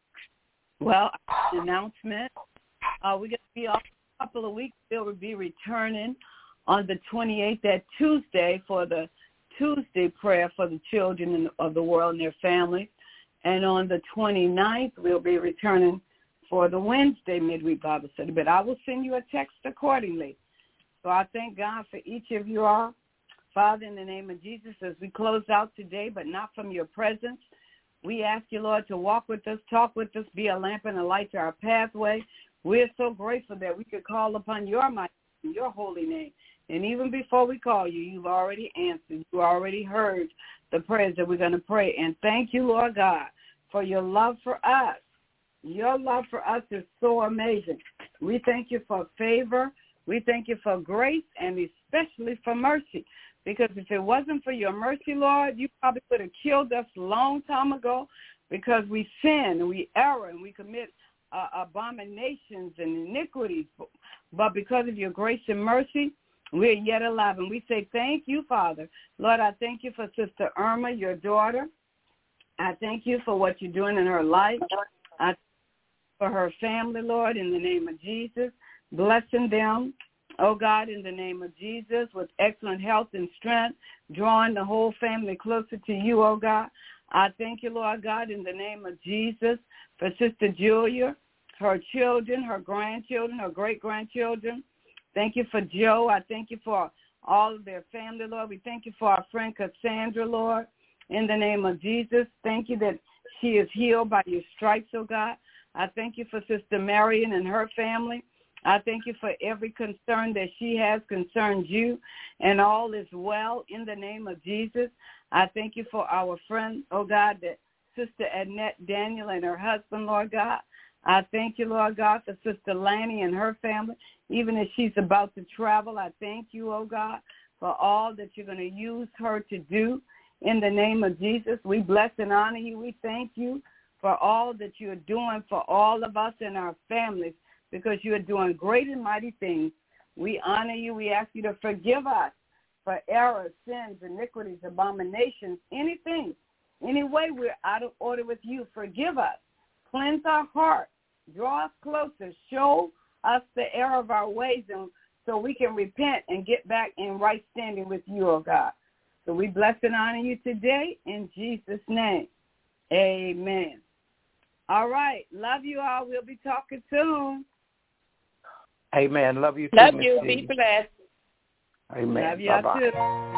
Well, announcement. Uh, we're going to be off a couple of weeks. We'll be returning on the twenty-eighth, that Tuesday, for the Tuesday prayer for the children of the world and their families. And on the twenty-ninth, we'll be returning for the Wednesday midweek Bible study. But I will send you a text accordingly. So I thank God for each of you all. Father, in the name of Jesus, as we close out today, but not from your presence, we ask you, Lord, to walk with us, talk with us, be a lamp and a light to our pathway. We're so grateful that we could call upon your mighty, your holy name. And even before we call you, you've already answered. You already heard the prayers that we're going to pray. And thank you, Lord God, for your love for us. Your love for us is so amazing. We thank you for favor. We thank you for grace and especially for mercy. Because if it wasn't for your mercy, Lord, you probably would have killed us a long time ago because we sin and we err and we commit uh, abominations and iniquities. But because of your grace and mercy, we're yet alive. And we say thank you, Father. Lord, I thank you for Sister Irma, your daughter. I thank you for what you're doing in her life. I thank you for her family, Lord, in the name of Jesus. Blessing them, oh God, in the name of Jesus, with excellent health and strength, drawing the whole family closer to you, oh God. I thank you, Lord God, in the name of Jesus, for Sister Julia, her children, her grandchildren, her great-grandchildren. Thank you for Joe. I thank you for all of their family, Lord. We thank you for our friend Cassandra, Lord, in the name of Jesus. Thank you that she is healed by your stripes, oh God. I thank you for Sister Marion and her family. I thank you for every concern that she has concerned you, and all is well in the name of Jesus. I thank you for our friend, oh God, that Sister Annette Daniel and her husband, Lord God. I thank you, Lord God, for Sister Lanny and her family. Even as she's about to travel, I thank you, oh God, for all that you're going to use her to do. In the name of Jesus, we bless and honor you. We thank you for all that you're doing for all of us and our families, because you are doing great and mighty things We honor you. We ask you to forgive us for errors, sins, iniquities, abominations, anything, any way we're out of order with you. Forgive us. Cleanse our heart. Draw us closer. Show us the error of our ways and so we can repent and get back in right standing with you, oh God. So we bless and honor you today in Jesus' name. Amen. All right. Love you all. We'll be talking soon. Amen. Love you too. Love you. Be blessed. Amen. Love you all Bye-bye. too.